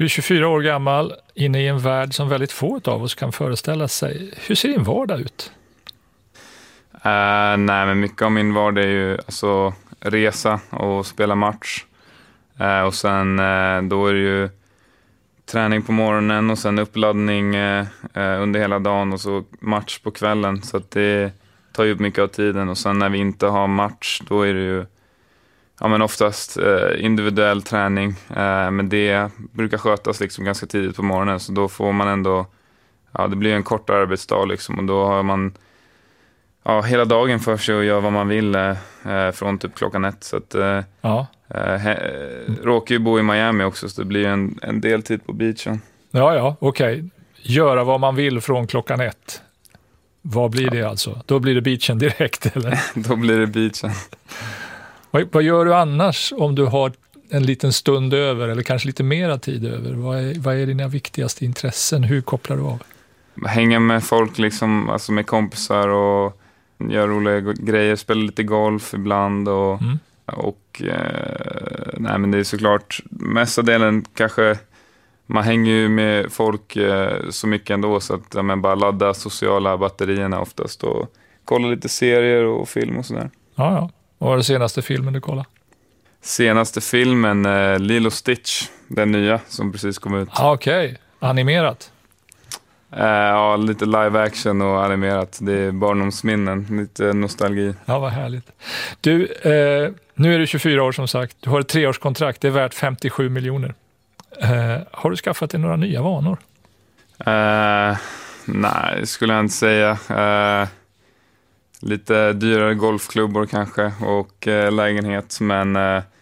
Du är 24 år gammal, inne i en värld som väldigt få av oss kan föreställa sig. Hur ser din vardag ut? Nej, men mycket av min vardag är ju alltså resa och spela match. Och sen då är det ju träning på morgonen och sen uppladdning under hela dagen och så match på kvällen. Så att det tar ju upp mycket av tiden. Och sen när vi inte har match, då är det ju men oftast individuell träning. Men det brukar skötas liksom ganska tidigt på morgonen. Så då får man ändå, det blir en kort arbetsdag liksom. Och då har man hela dagen för sig och gör vad man vill från typ 1:00. Så att råkar ju bo i Miami också, så det blir en del tid på beachen. Ja, okej. Göra vad man vill från 1:00. Vad blir det alltså? Då blir det beachen direkt, eller? Då blir det beachen. Vad gör du annars om du har en liten stund över eller kanske lite mera tid över? Vad är dina viktigaste intressen? Hur kopplar du av? Hänga med folk liksom, alltså med kompisar och göra roliga grejer, spela lite golf ibland och nej, men det är såklart mesta delen kanske man hänger ju med folk så mycket ändå, så att man bara ladda sociala batterierna oftast och kolla lite serier och film och sådär. Ja. Vad var det senaste filmen du kollade? Senaste filmen, Lilo Stitch, den nya som precis kom ut. Okej. Animerat? Ja, lite live action och animerat. Det är barndomsminnen, lite nostalgi. Ja, vad härligt. Du, nu är du 24 år som sagt. Du har ett 3-årskontrakt, det är värt 57 miljoner. Har du skaffat dig några nya vanor? Nej, det skulle jag inte säga. Lite dyrare golfklubbor kanske och lägenhet, men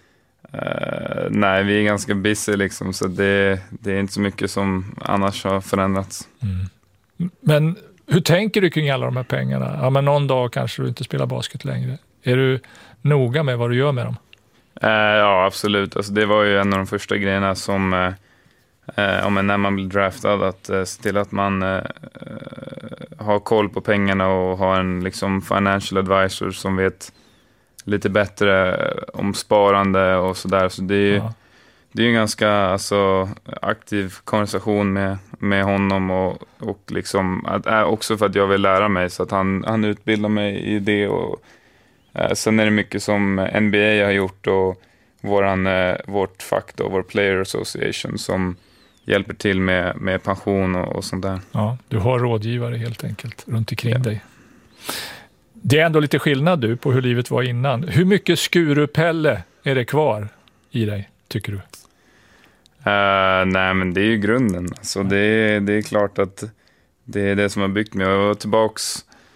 nej, vi är ganska busy liksom, så det är inte så mycket som annars har förändrats. Men hur tänker du kring alla de här pengarna? Ja, men någon dag kanske du inte spelar basket längre. Är du noga med vad du gör med dem? Ja, absolut. Alltså, det var ju en av de första grejerna som när man blir draftad, att se till att man har koll på pengarna och har en liksom financial advisor som vet lite bättre om sparande och sådär. Så det är ju en ganska aktiv konversation med honom och liksom också för att jag vill lära mig, så att han utbildar mig i det. Och sen är det mycket som NBA har gjort och vårt fack då, vår Player Association, som hjälper till med pension och sånt där. Ja, du har rådgivare helt enkelt runt omkring dig. Det är ändå lite skillnad på hur livet var innan. Hur mycket Skurupelle är det kvar i dig, tycker du? Nej, men det är ju grunden. Så det är klart att det är det som har byggt mig. Jag var tillbaks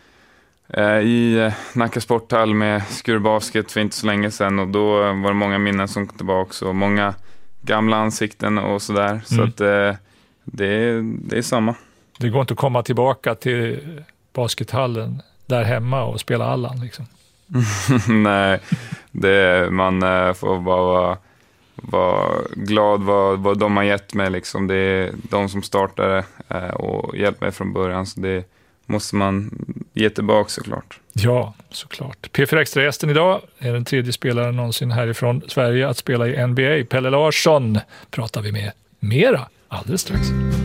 i Nacka sporthall med Skurbasket för inte så länge sedan, och då var det många minnen som kom tillbaks och många gamla ansikten och sådär. Så att det är samma. Det går inte att komma tillbaka till baskethallen där hemma och spela Allan liksom. Nej, man får bara vara glad vad de har gett mig liksom. Det är de som startade och hjälpt mig från början, så det måste man ge tillbaka såklart. Ja, såklart. P4 Extra-gästen idag är den 3:e spelaren någonsin härifrån Sverige att spela i NBA. Pelle Larsson pratar vi med mera alldeles strax.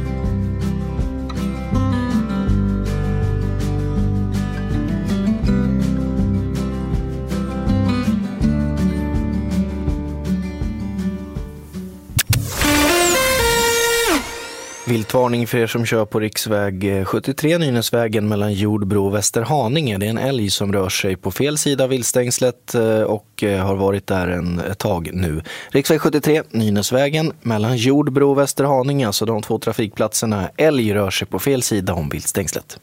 Viltvarning för er som kör på riksväg 73 Nynäsvägen mellan Jordbro och Västerhaninge. Det är en älg som rör sig på fel sida av viltstängslet och har varit där ett tag nu. Riksväg 73 Nynäsvägen mellan Jordbro och Västerhaninge, alltså de två trafikplatserna. Älg rör sig på fel sida om viltstängslet.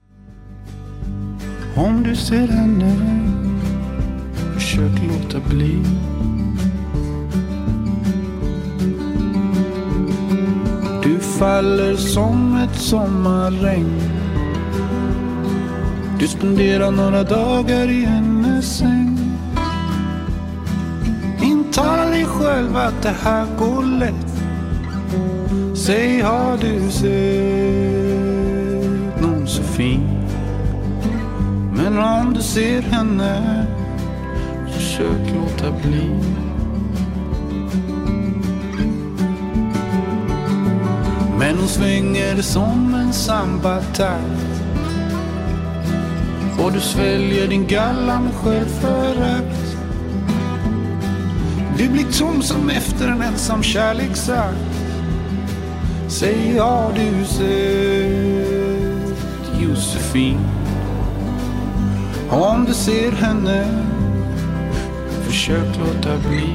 Om du ser henne, försök låta bli. Du faller som ett sommarregn. Du spenderar några dagar i hennes säng. Intala dig själv att det här går lätt. Säg, har du sett någon så fin? Men om du ser henne, försök låta bli. hon svänger som en sambatakt. Och du sväljer din galla med självförakt. Du blir tom som efter en ensam kärleksakt. Säg, har du sett Josefin? Om du ser henne, försök låta bli.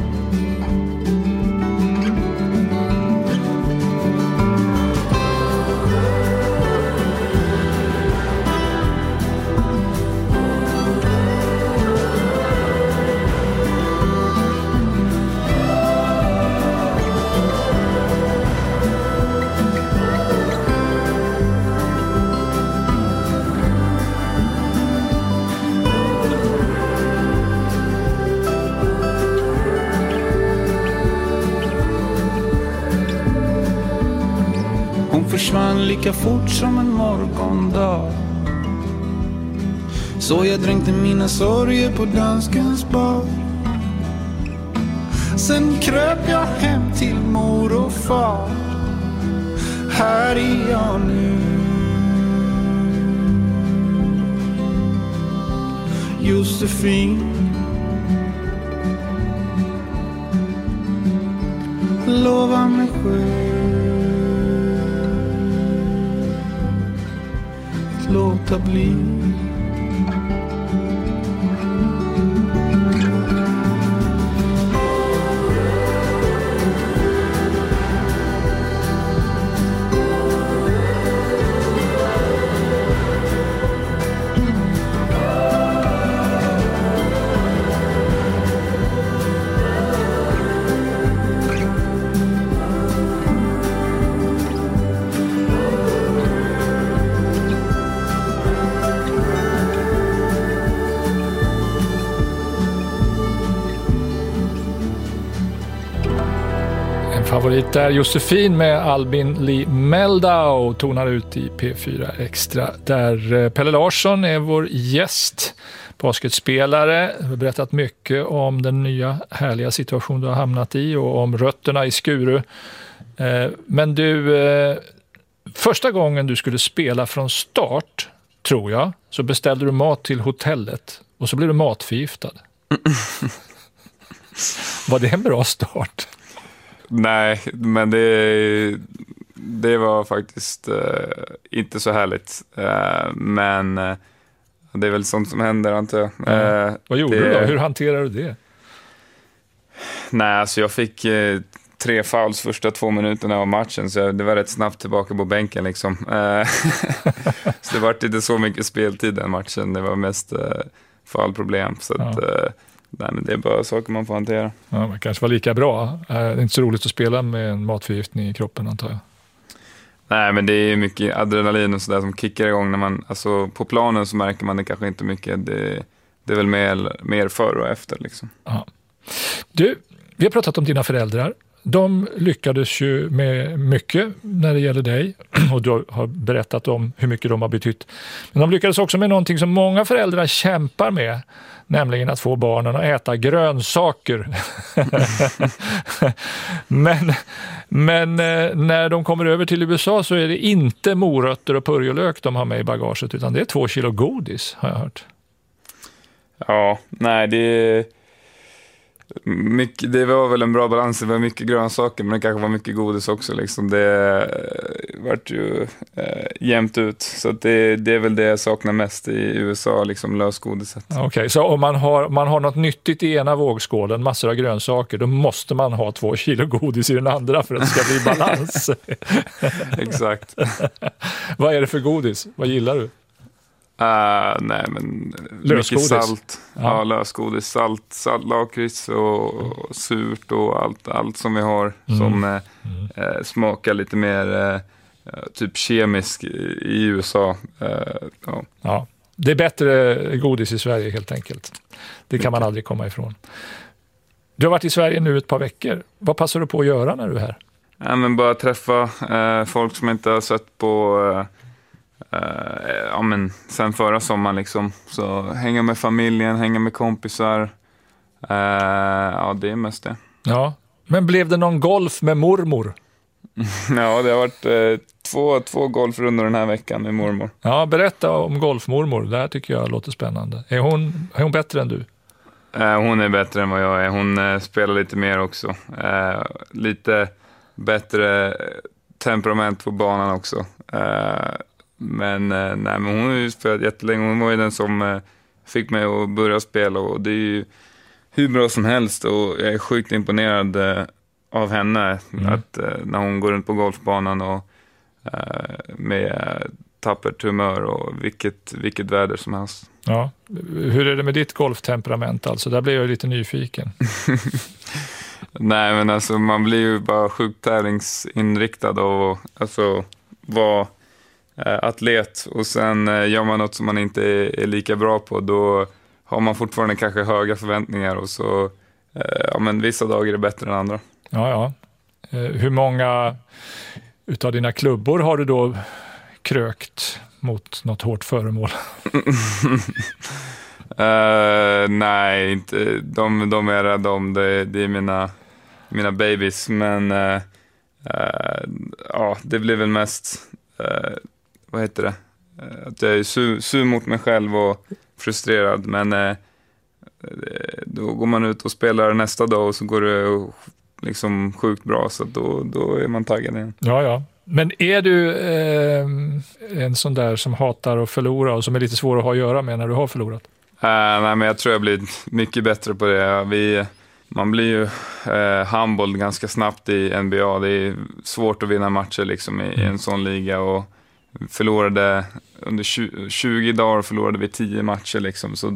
Försvann lika fort som en morgondag. Så jag dränkte mina sorger på danskens bar. Sen kröp jag hem till mor och far. Här är jag nu. Josefin, lova mig själv låta bli. Favorit där, Josefin med Albin Lee Meldau tonar ut i P4 Extra. Där Pelle Larsson är vår gäst, basketspelare. Vi har berättat mycket om den nya härliga situation du har hamnat i och om rötterna i Skuru. Men du, första gången du skulle spela från start, tror jag, så beställde du mat till hotellet och så blev du matförgiftad. Var det en bra start? Nej, men det var faktiskt inte så härligt. Men det är väl sånt som händer, antar jag. Vad gjorde du då? Hur hanterar du det? Nej, alltså jag fick 3 fouls första 2 minuterna av matchen, så det var rätt snabbt tillbaka på bänken liksom. Så det var inte så mycket speltid den matchen. Det var mest foulproblem, så att... Nej, men det är bara saker man får hantera. Ja, det kanske var lika bra. Det är inte så roligt att spela med en matförgiftning i kroppen, antar jag. Nej, men det är mycket adrenalin och sådär som kickar igång när man, alltså på planen så märker man det kanske inte mycket. Det är väl mer före och efter liksom. Ja. Du, vi har pratat om dina föräldrar. De lyckades ju med mycket när det gäller dig och du har berättat om hur mycket de har betytt. Men de lyckades också med någonting som många föräldrar kämpar med, nämligen att få barnen att äta grönsaker. men när de kommer över till USA så är det inte morötter och purjolök de har med i bagaget, utan det är 2 kilo godis, har jag hört. Ja, nej, det var väl en bra balans. Det var mycket grönsaker, men det kanske var mycket godis också liksom. Det vart ju jämnt ut. Så att det är väl det jag saknar mest i USA, liksom lösgodiset. Okej, så om man har något nyttigt i ena vågskålen, massor av grönsaker, då måste man ha 2 kilo godis i den andra för att det ska bli balans. Exakt. Vad är det för godis? Vad gillar du? Nej, men lösgodis. Mycket salt. Ja, lösgodis, salt, lakrits och surt och allt som vi har som smakar lite mer typ kemisk i USA. Ja, det är bättre godis i Sverige helt enkelt. Det kan man aldrig komma ifrån. Du har varit i Sverige nu ett par veckor. Vad passar du på att göra när du är här? Ja, men bara träffa folk som inte har sett på men sen förra sommaren liksom. Så hänga med familjen, hänga med kompisar. Ja, det är mest det. Ja, men blev det någon golf med mormor? Ja, det har varit två golfrundor den här veckan med mormor. Ja, berätta om golfmormor. Det här tycker jag låter spännande. Är hon bättre än du? Hon är bättre än vad jag är. Hon spelar lite mer också. Lite bättre temperament på banan också. Men hon har ju spelat jättelänge. Hon var ju den som fick mig att börja spela. Och det är ju hur bra som helst. Och jag är sjukt imponerad av henne. Att när hon går runt på golfbanan och med tappert humör och vilket väder som helst. Ja. Hur är det med ditt golftemperament alltså? Där blir jag lite nyfiken. Nej, men alltså man blir ju bara sjukt tävlingsinriktad och alltså vara atlet och sen gör man något som man inte är lika bra på, då har man fortfarande kanske höga förväntningar och så men vissa dagar är det bättre än andra. Ja. Hur många utav dina klubbor har du då krökt mot något hårt föremål? Nej, inte. De är rädda om det. Det är mina babies. Men det blir väl mest vad heter det? Att jag är sur mot mig själv och frustrerad. Men då går man ut och spelar nästa dag och så går det liksom sjukt bra. Så då är man taggad igen. Ja. Men är du en sån där som hatar att förlora och som är lite svår att ha att göra med när du har förlorat? Nej, men jag tror jag blir mycket bättre på det. Man blir ju humbled ganska snabbt i NBA. Det är svårt att vinna matcher liksom i en sån liga. Och förlorade under 20 dagar förlorade vi 10 matcher liksom. Så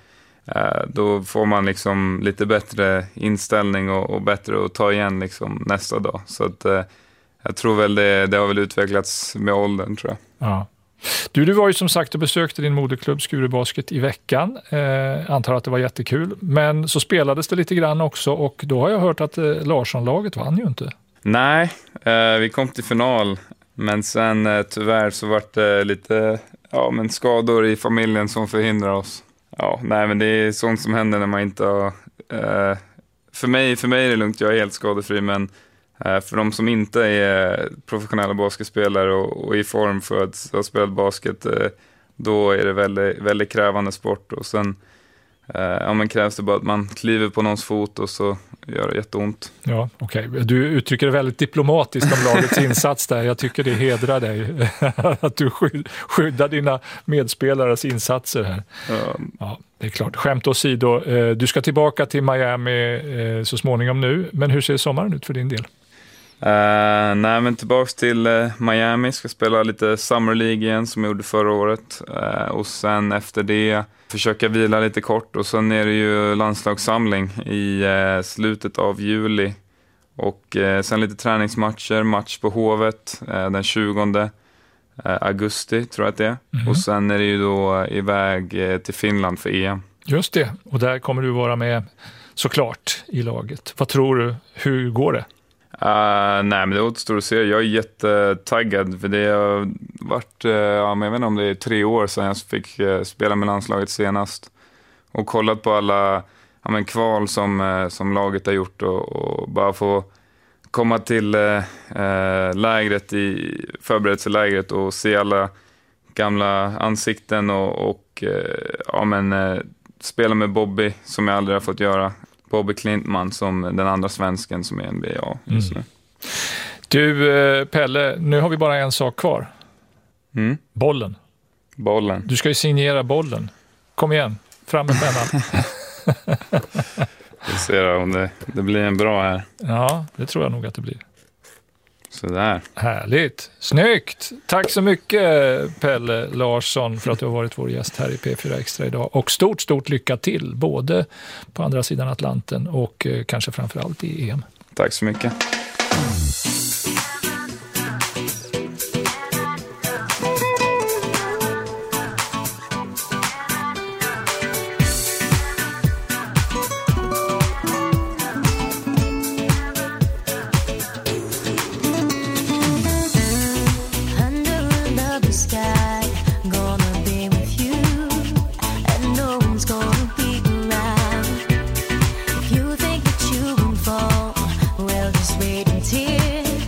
då får man liksom lite bättre inställning och bättre att ta igen liksom nästa dag. Så att jag tror väl det har väl utvecklats med åldern, tror jag. Ja. Du var ju som sagt och besökte din moderklubb Skuru Basket i veckan. Antar att det var jättekul. Men så spelades det lite grann också och då har jag hört att Larsson-laget vann ju inte. Nej, vi kom till final. Men sen tyvärr så var det lite skador i familjen som förhindrar oss. Ja, nej, men det är sånt som händer när man inte har... För mig är det lugnt, jag är helt skadefri, men för de som inte är professionella basketspelare och i form för att ha spelat basket, då är det väldigt, väldigt krävande sport. Och sen krävs det bara att man kliver på någons fot och så gör det jätteont. Ja, okej. Du uttrycker det väldigt diplomatiskt om lagets insats där. Jag tycker det hedrar dig att du skyddar dina medspelares insatser här. Ja, det är klart. Skämt åsido, du ska tillbaka till Miami så småningom nu. Men hur ser sommaren ut för din del? Nej, men tillbaks till Miami. Ska spela lite Summer League igen som jag gjorde förra året. Och sen efter det försöka vila lite kort. Och sen är det ju landslagssamling i slutet av juli. Och sen lite träningsmatcher. Match på Hovet den 20 augusti tror jag att det är. Mm. Och sen är det ju då iväg till Finland för EM. Just det. Och där kommer du vara med såklart i laget. Vad tror du? Hur går det? Nej, men det återstår att se. Jag är jättetaggad för det har varit, men jag vet inte om det är 3 år sedan jag fick spela med landslaget senast. Och kollat på alla kval som laget har gjort och bara få komma till lägret i förberedelselägret och se alla gamla ansikten och spela med Bobby som jag aldrig har fått göra. Bobby Klintman som den andra svensken som är NBA just nu. Du Pelle, nu har vi bara en sak kvar. Bollen. Du ska ju signera bollen. Kom igen, fram med pennan. Vi ser om det blir en bra här. Ja, det tror jag nog att det blir. Sådär. Härligt. Snyggt. Tack så mycket Pelle Larsson för att du har varit vår gäst här i P4 Extra idag. Och stort lycka till både på andra sidan Atlanten och kanske framförallt i EM. Tack så mycket. Wait until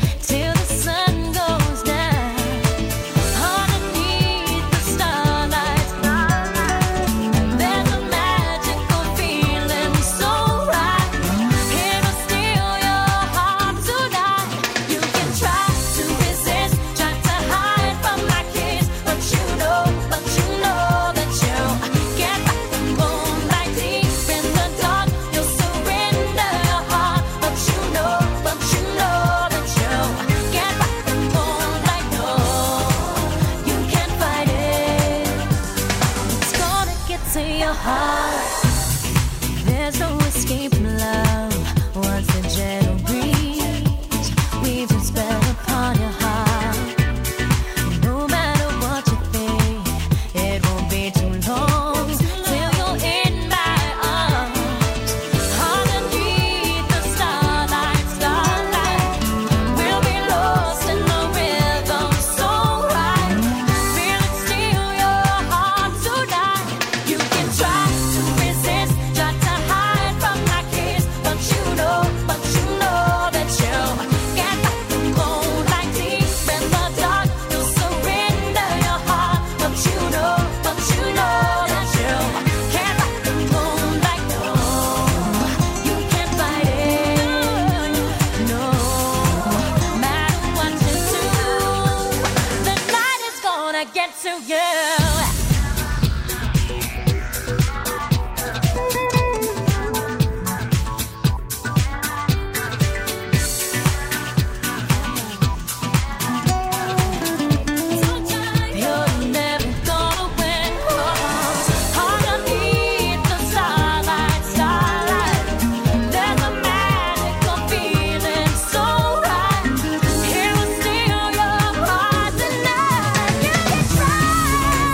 spell upon your heart. No matter what you think, it won't be too long till you're in my arms. Underneath the starlight, we'll be lost in the rhythm so right. Feel it steal your heart tonight. You can try to resist, try to hide from my kiss, but you know that you can't fight the moonlight deep in the dark. You'll surrender your heart, but you know that you can't fight the moonlight. No, you can't fight it. No matter what you do, the night is gonna get to you. You're never gonna win. Underneath the starlight, there's a magical feeling so right. It will steal your heart tonight. You can try,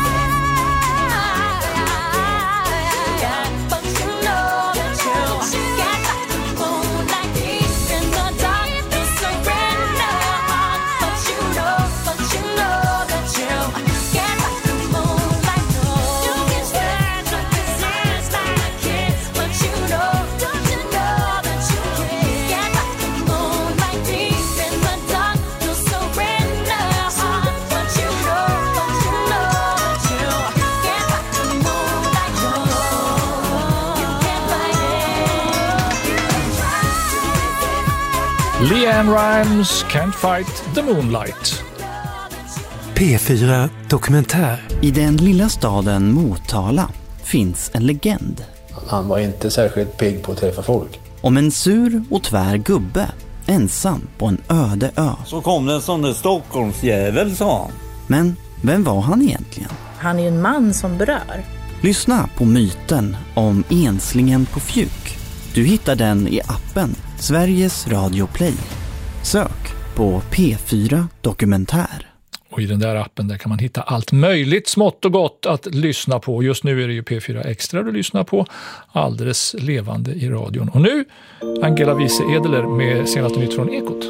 but you know that you can't fight the moonlight deep in the dark. You surrender your heart, but you know that you can't fight the moonlight. No, you can try to resist my kiss, but you know that you can't fight the moonlight deep in the dark. You surrender your heart, but you know that you can't fight the moonlight. No, you can't fight it. LeAnn Rimes, Can't Fight the Moonlight. P4 Dokumentär. I den lilla staden Motala finns en legend. Han var inte särskilt pigg på att träffa folk. Om en sur och tvär gubbe, ensam på en öde ö. Så kom det en sån där Stockholmsjävel, sa han. Men vem var han egentligen? Han är ju en man som berör. Lyssna på myten om enslingen på Fjuk. Du hittar den i appen Sveriges Radio Play. Sök på P4 Dokumentär. Och i den där appen där kan man hitta allt möjligt smått och gott att lyssna på. Just nu är det ju P4 Extra du lyssnar på, alldeles levande i radion. Och nu Angela Wiese Edeler med senaste nytt från Ekot.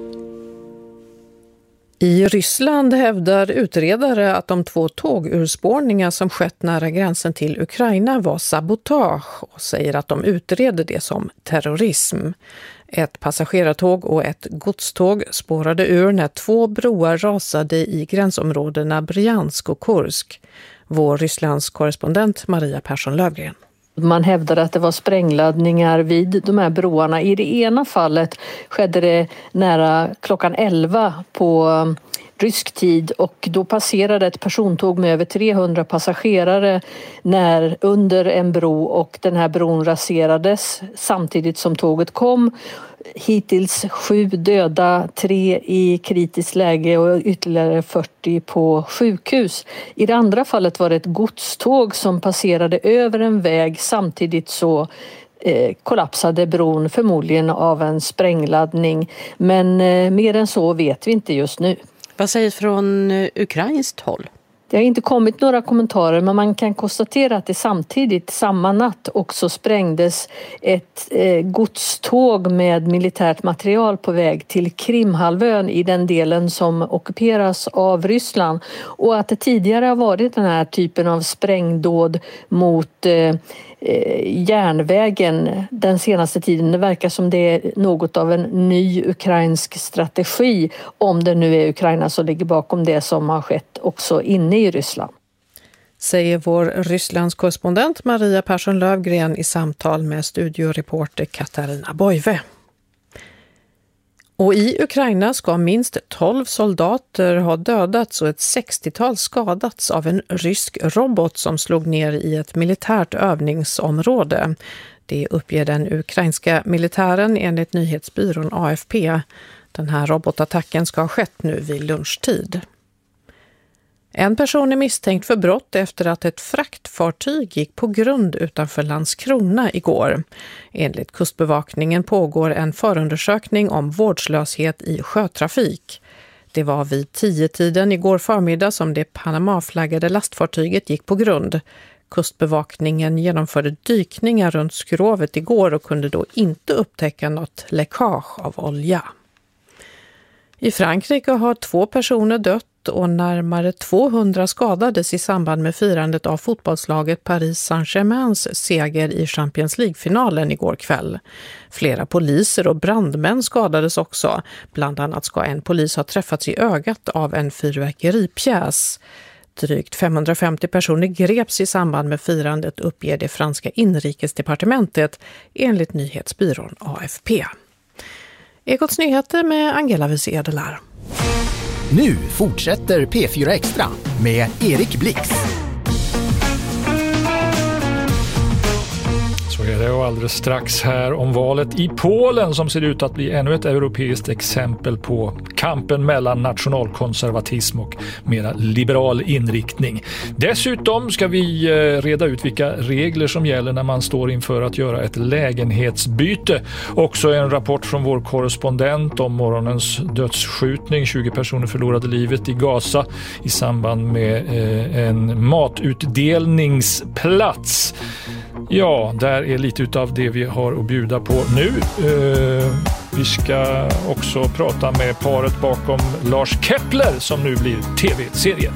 I Ryssland hävdar utredare att de 2 tågurspårningar som skett nära gränsen till Ukraina var sabotage och säger att de utreder det som terrorism. Ett passagerartåg och ett godståg spårade ur när 2 broar rasade i gränsområdena Bryansk och Kursk. Vår Rysslands korrespondent Maria Persson-Lövgren. Man hävdade att det var sprängladdningar vid de här broarna. I det ena fallet skedde det nära klockan 11 på rysk tid och då passerade ett persontåg med över 300 passagerare under en bro och den här bron raserades samtidigt som tåget kom. Hittills 7 döda, 3 i kritiskt läge och ytterligare 40 på sjukhus. I det andra fallet var det ett godståg som passerade över en väg, samtidigt så kollapsade bron förmodligen av en sprängladdning. Men mer än så vet vi inte just nu. Vad sägs från ukrainskt håll? Det har inte kommit några kommentarer, men man kan konstatera att det samtidigt, samma natt, också sprängdes ett godståg med militärt material på väg till Krimhalvön i den delen som ockuperas av Ryssland. Och att det tidigare har varit den här typen av sprängdåd mot järnvägen den senaste tiden. Det verkar som det är något av en ny ukrainsk strategi, om det nu är Ukraina som ligger bakom det som har skett också inne i Ryssland. Säger vår Rysslands korrespondent Maria Persson-Lövgren i samtal med studioreporter Katarina Boive. Och i Ukraina ska minst 12 soldater ha dödats och ett 60-tal skadats av en rysk robot som slog ner i ett militärt övningsområde. Det uppger den ukrainska militären enligt nyhetsbyrån AFP. Den här robotattacken ska ha skett nu vid lunchtid. En person är misstänkt för brott efter att ett fraktfartyg gick på grund utanför Landskrona igår. Enligt Kustbevakningen pågår en förundersökning om vårdslöshet i sjötrafik. Det var vid 10-tiden igår förmiddag som det Panama-flaggade lastfartyget gick på grund. Kustbevakningen genomförde dykningar runt skrovet igår och kunde då inte upptäcka något läckage av olja. I Frankrike har 2 personer dött och närmare 200 skadades i samband med firandet av fotbollslaget Paris Saint-Germains seger i Champions League-finalen igår kväll. Flera poliser och brandmän skadades också. Bland annat ska en polis ha träffats i ögat av en fyrverkeripjäs. Drygt 550 personer greps i samband med firandet, uppger det franska inrikesdepartementet enligt nyhetsbyrån AFP. Ekots nyheter med Angela Wiese-Edelar. Nu fortsätter P4 Extra med Erik Blix. Så är det, och alldeles strax här om valet i Polen som ser ut att bli ännu ett europeiskt exempel på kampen mellan nationalkonservatism och mera liberal inriktning. Dessutom ska vi reda ut vilka regler som gäller när man står inför att göra ett lägenhetsbyte. Också en rapport från vår korrespondent om morgonens dödsskjutning. 20 personer förlorade livet i Gaza i samband med en matutdelningsplats. Ja, där är lite utav det vi har att bjuda på nu. Vi ska också prata med paret bakom Lars Kepler som nu blir tv-serien.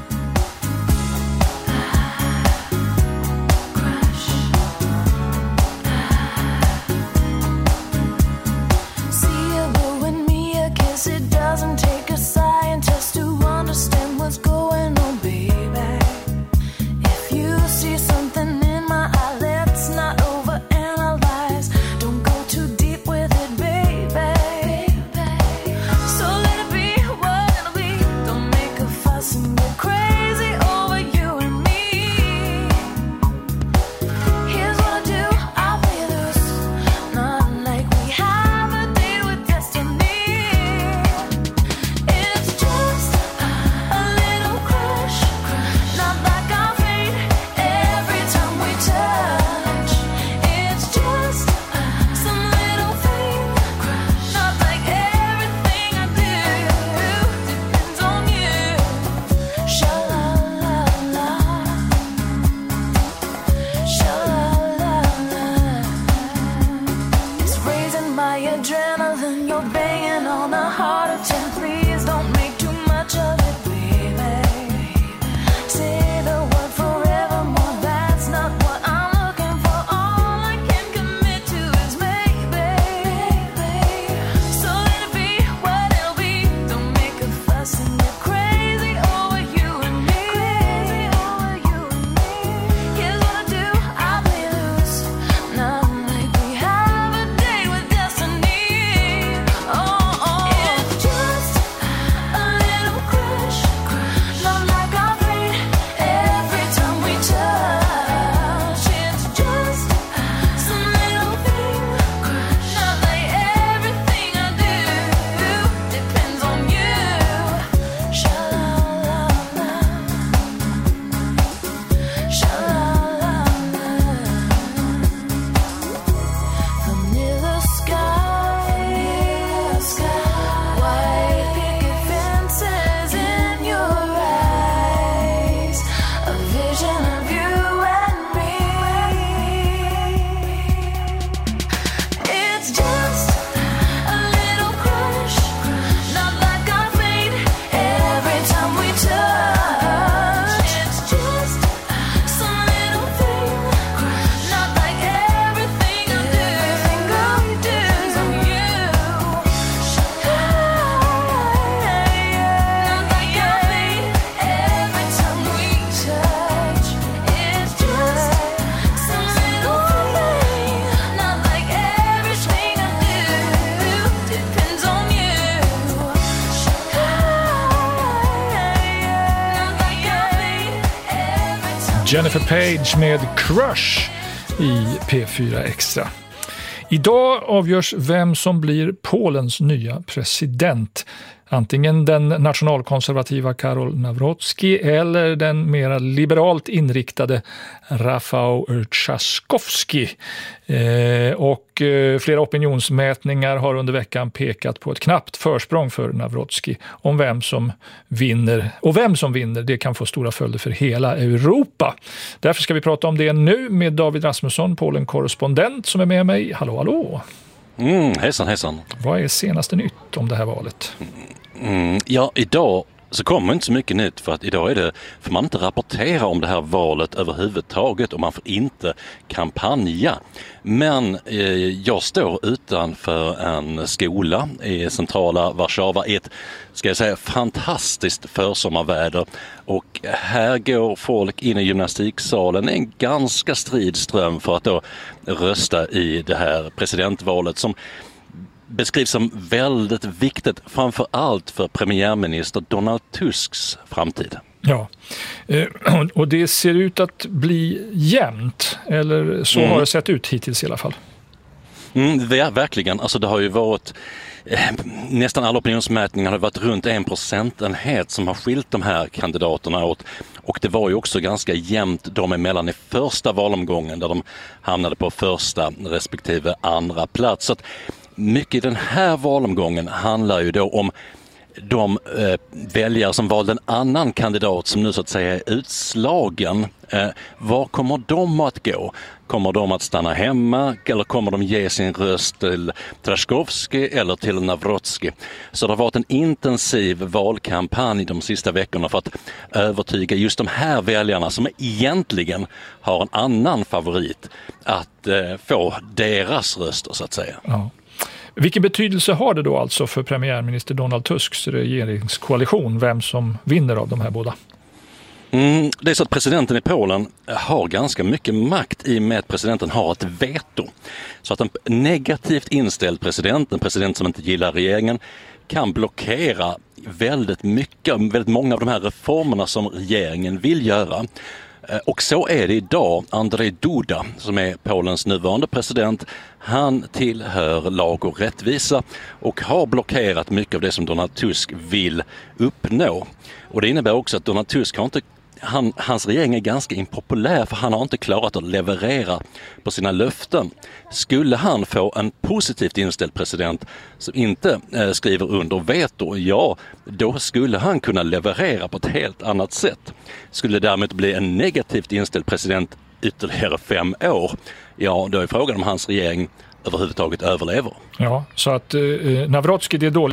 Jennifer Page med Crush i P4 Extra. Idag avgörs vem som blir Polens nya president. Antingen den nationalkonservativa Karol Nawrocki eller den mera liberalt inriktade Rafał Trzaskowski. Och flera opinionsmätningar har under veckan pekat på ett knappt försprång för Nawrocki om vem som vinner. Och vem som vinner, det kan få stora följder för hela Europa. Därför ska vi prata om det nu med David Rasmusson, Polen-korrespondent som är med mig. Hallå, hallå! Hejsan, hejsan. Vad är senaste nytt om det här valet? Ja, idag så kommer inte så mycket nytt för att idag får man inte rapportera om det här valet överhuvudtaget och man får inte kampanja. Men jag står utanför en skola i centrala Warszawa i ett, ska jag säga, fantastiskt försommarväder. Och här går folk in i gymnastiksalen, en ganska strid ström för att då rösta i det här presidentvalet som beskrivs som väldigt viktigt, framför allt för premiärminister Donald Tusks framtid. Ja, och det ser ut att bli jämnt, eller så har det sett ut hittills i alla fall. Verkligen, alltså det har ju varit nästan alla opinionsmätningar har varit runt 1% som har skilt de här kandidaterna åt. Och det var ju också ganska jämnt de emellan i första valomgången där de hamnade på första respektive andra plats. Så att mycket i den här valomgången handlar ju då om de väljare som valde en annan kandidat som nu så att säga är utslagen. Var kommer de att gå? Kommer de att stanna hemma eller kommer de ge sin röst till Trzaskowski eller till Nawrocki? Så det har varit en intensiv valkampanj de sista veckorna för att övertyga just de här väljarna som egentligen har en annan favorit att få deras röster så att säga. Ja. Vilken betydelse har det då alltså för premiärminister Donald Tusks regeringskoalition, vem som vinner av de här båda? Det är så att presidenten i Polen har ganska mycket makt i och med att presidenten har ett veto. Så att en negativt inställd president, en president som inte gillar regeringen, kan blockera väldigt många av de här reformerna som regeringen vill göra. Och så är det idag. Andrzej Duda, som är Polens nuvarande president, han tillhör lag och rättvisa och har blockerat mycket av det som Donald Tusk vill uppnå. Och det innebär också att Donald Tusk har inte hans regering är ganska impopulär för han har inte klarat att leverera på sina löften. Skulle han få en positivt inställd president som inte skriver under veto, ja, då skulle han kunna leverera på ett helt annat sätt. Skulle det däremot bli en negativt inställd president ytterligare 5 år, ja, då är frågan om hans regering överhuvudtaget överlever. Ja, så att Nawrocki, det är dåligt.